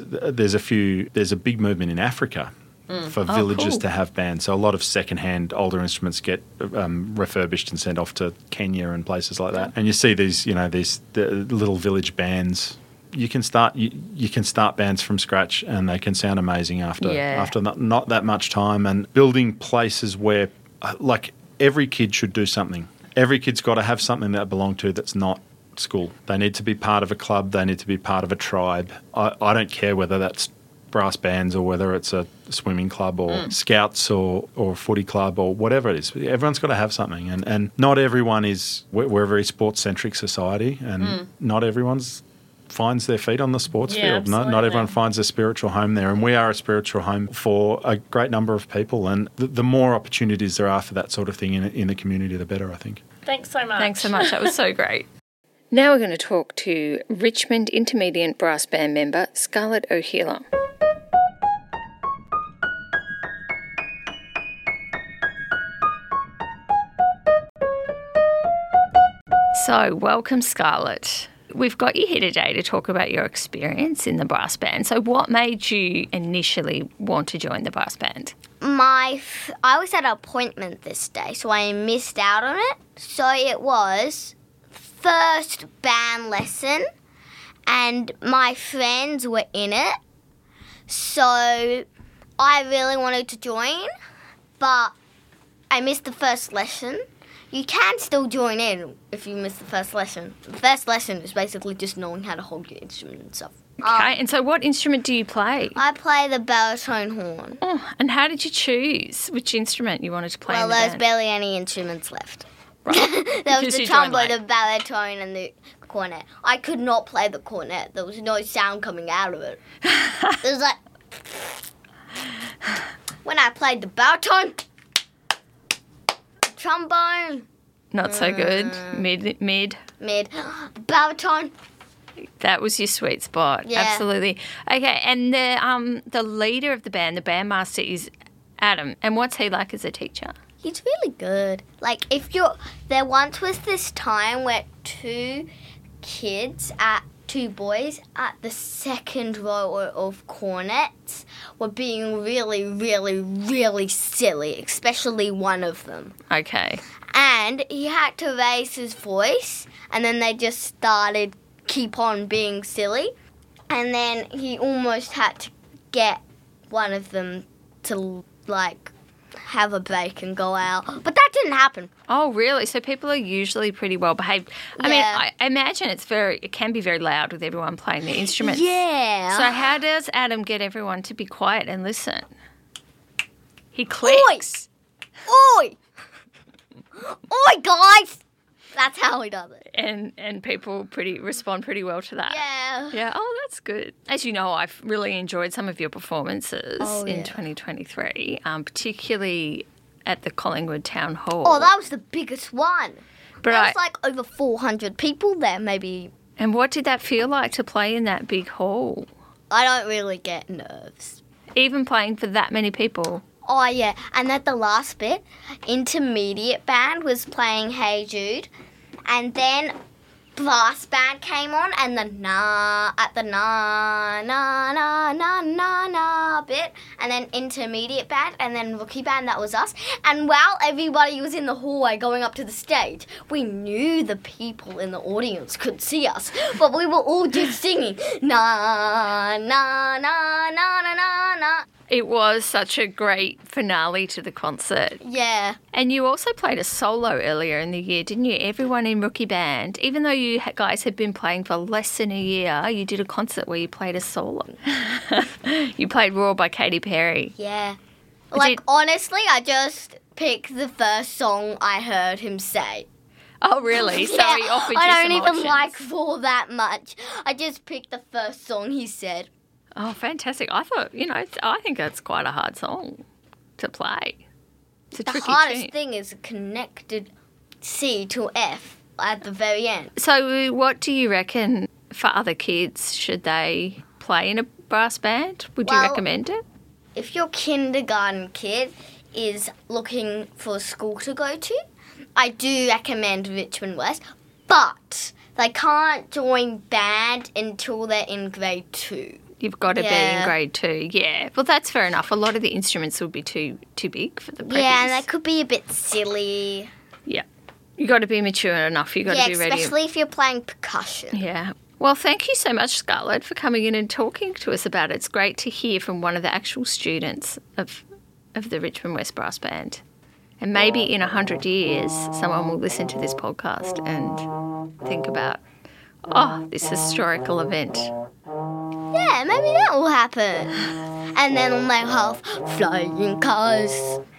a big movement in Africa for villages to have bands. So a lot of second-hand older instruments get refurbished and sent off to Kenya and places like that. And you see these little village bands. You can start bands from scratch, and they can sound amazing after not that much time. And building places where, like, every kid should do something. Every kid's got to have something that they belong to that's not school. They need to be part of a club. They need to be part of a tribe. I don't care whether that's brass bands or whether it's a swimming club or scouts or a footy club or whatever it is. Everyone's got to have something, and not everyone is. We're a very sports-centric society, and not everyone finds their feet on the sports field. Not everyone finds a spiritual home there, and we are a spiritual home for a great number of people, and the more opportunities there are for that sort of thing in the community, the better, I think. Thanks so much. Thanks so much. That was so great. Now we're going to talk to Richmond Intermediate Brass Band member Scarlett O'Healer. So, welcome, Scarlett. We've got you here today to talk about your experience in the brass band. So, what made you initially want to join the brass band? I was at an appointment this day, so I missed out on it. So it was first band lesson, and my friends were in it. So I really wanted to join, but I missed the first lesson you can still join in if you miss the first lesson. The first lesson is basically just knowing how to hold your instrument and stuff. Okay, and so what instrument do you play? I play the baritone horn. Oh, and how did you choose which instrument you wanted to play Well, in the there's band? barely any instruments left. Right. There was Because the you joined trombone, late. the baritone, and the cornet. I could not play the cornet. There was no sound coming out of it. It was like... When I played the baritone, trombone, Not so good. Mid. mid, baritone. That was your sweet spot. Yeah. Absolutely. Okay, and the leader of the band, the bandmaster, is Adam. And what's he like as a teacher? He's really good. Like, there once was this time where two boys at the second row of cornets were being really, really, really silly, especially one of them. Okay. And he had to raise his voice, and then they just started keep on being silly. And then he almost had to get one of them to, like, have a break and go out. But that didn't happen. Oh, really? So people are usually pretty well behaved. I mean, Yeah. I imagine it can be very loud with everyone playing their instruments. Yeah. So how does Adam get everyone to be quiet and listen? He clicks. Oi! Oi, guys! That's how he does it. And people respond pretty well to that. Yeah. Yeah, oh, that's good. As you know, I've really enjoyed some of your performances in yeah. 2023, particularly at the Collingwood Town Hall. Oh, that was the biggest one. But There was like over 400 people there, maybe. And what did that feel like to play in that big hall? I don't really get nerves. Even playing for that many people? Oh, yeah. And at the last bit, intermediate band was playing Hey Jude. And then brass band came on and the na bit. And then intermediate band and then rookie band, that was us. And while everybody was in the hallway going up to the stage, we knew the people in the audience could see us. But we were all just singing na na na na na na na. It was such a great finale to the concert. Yeah. And you also played a solo earlier in the year, didn't you? Everyone in Rookie Band, even though you guys had been playing for less than a year, you did a concert where you played a solo. You played Raw by Katy Perry. Yeah. Like, honestly, I just picked the first song I heard him say. Oh, really? So Yeah, he offered you I don't some even options. like Raw that much. I just picked the first song he said. Oh, fantastic. I thought, I think that's quite a hard song to play. It's a The tricky hardest tune. thing is a connected C to F at the very end. So what do you reckon for other kids? Should they play in a brass band? Would you Well- recommend it? If your kindergarten kid is looking for a school to go to, I do recommend Richmond West, but they can't join band until they're in grade 2. You've got to be in Yeah. grade 2, yeah. Well, that's fair enough. A lot of the instruments would be too big for the preppies. Yeah, and they could be a bit silly. Yeah. You got to be mature enough. You got Yeah, to be ready. especially if you're playing percussion. Yeah. Well, thank you so much, Scarlett, for coming in and talking to us about it. It's great to hear from one of the actual students of the Richmond West Brass Band. And maybe in 100 years, someone will listen to this podcast and think about, this historical event. Yeah, maybe that will happen. And then they'll have flying cars.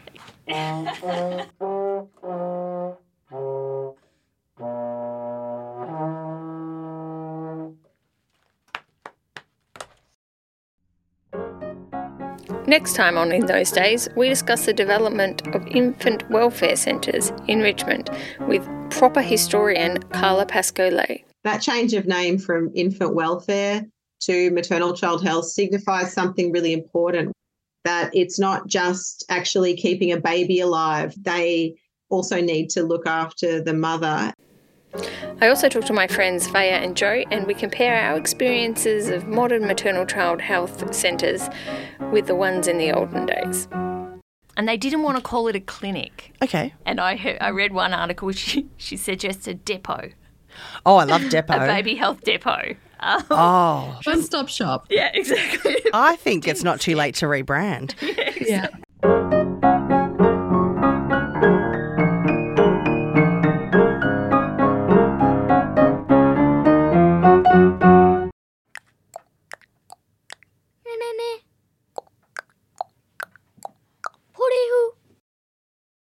Next time on In Those Days, we discuss the development of infant welfare centres in Richmond with proper historian Carla Pascoe-Lay. That change of name from infant welfare to maternal child health signifies something really important, that it's not just actually keeping a baby alive. They also need to look after the mother. I also talked to my friends Vaya and Joe, and we compare our experiences of modern maternal child health centres with the ones in the olden days. And they didn't want to call it a clinic. Okay. And I read one article which she suggested depot, Oh, I love Depot. a baby health depot. Oh, One-stop shop. Yeah, exactly. I think it's not too late to rebrand. Yeah.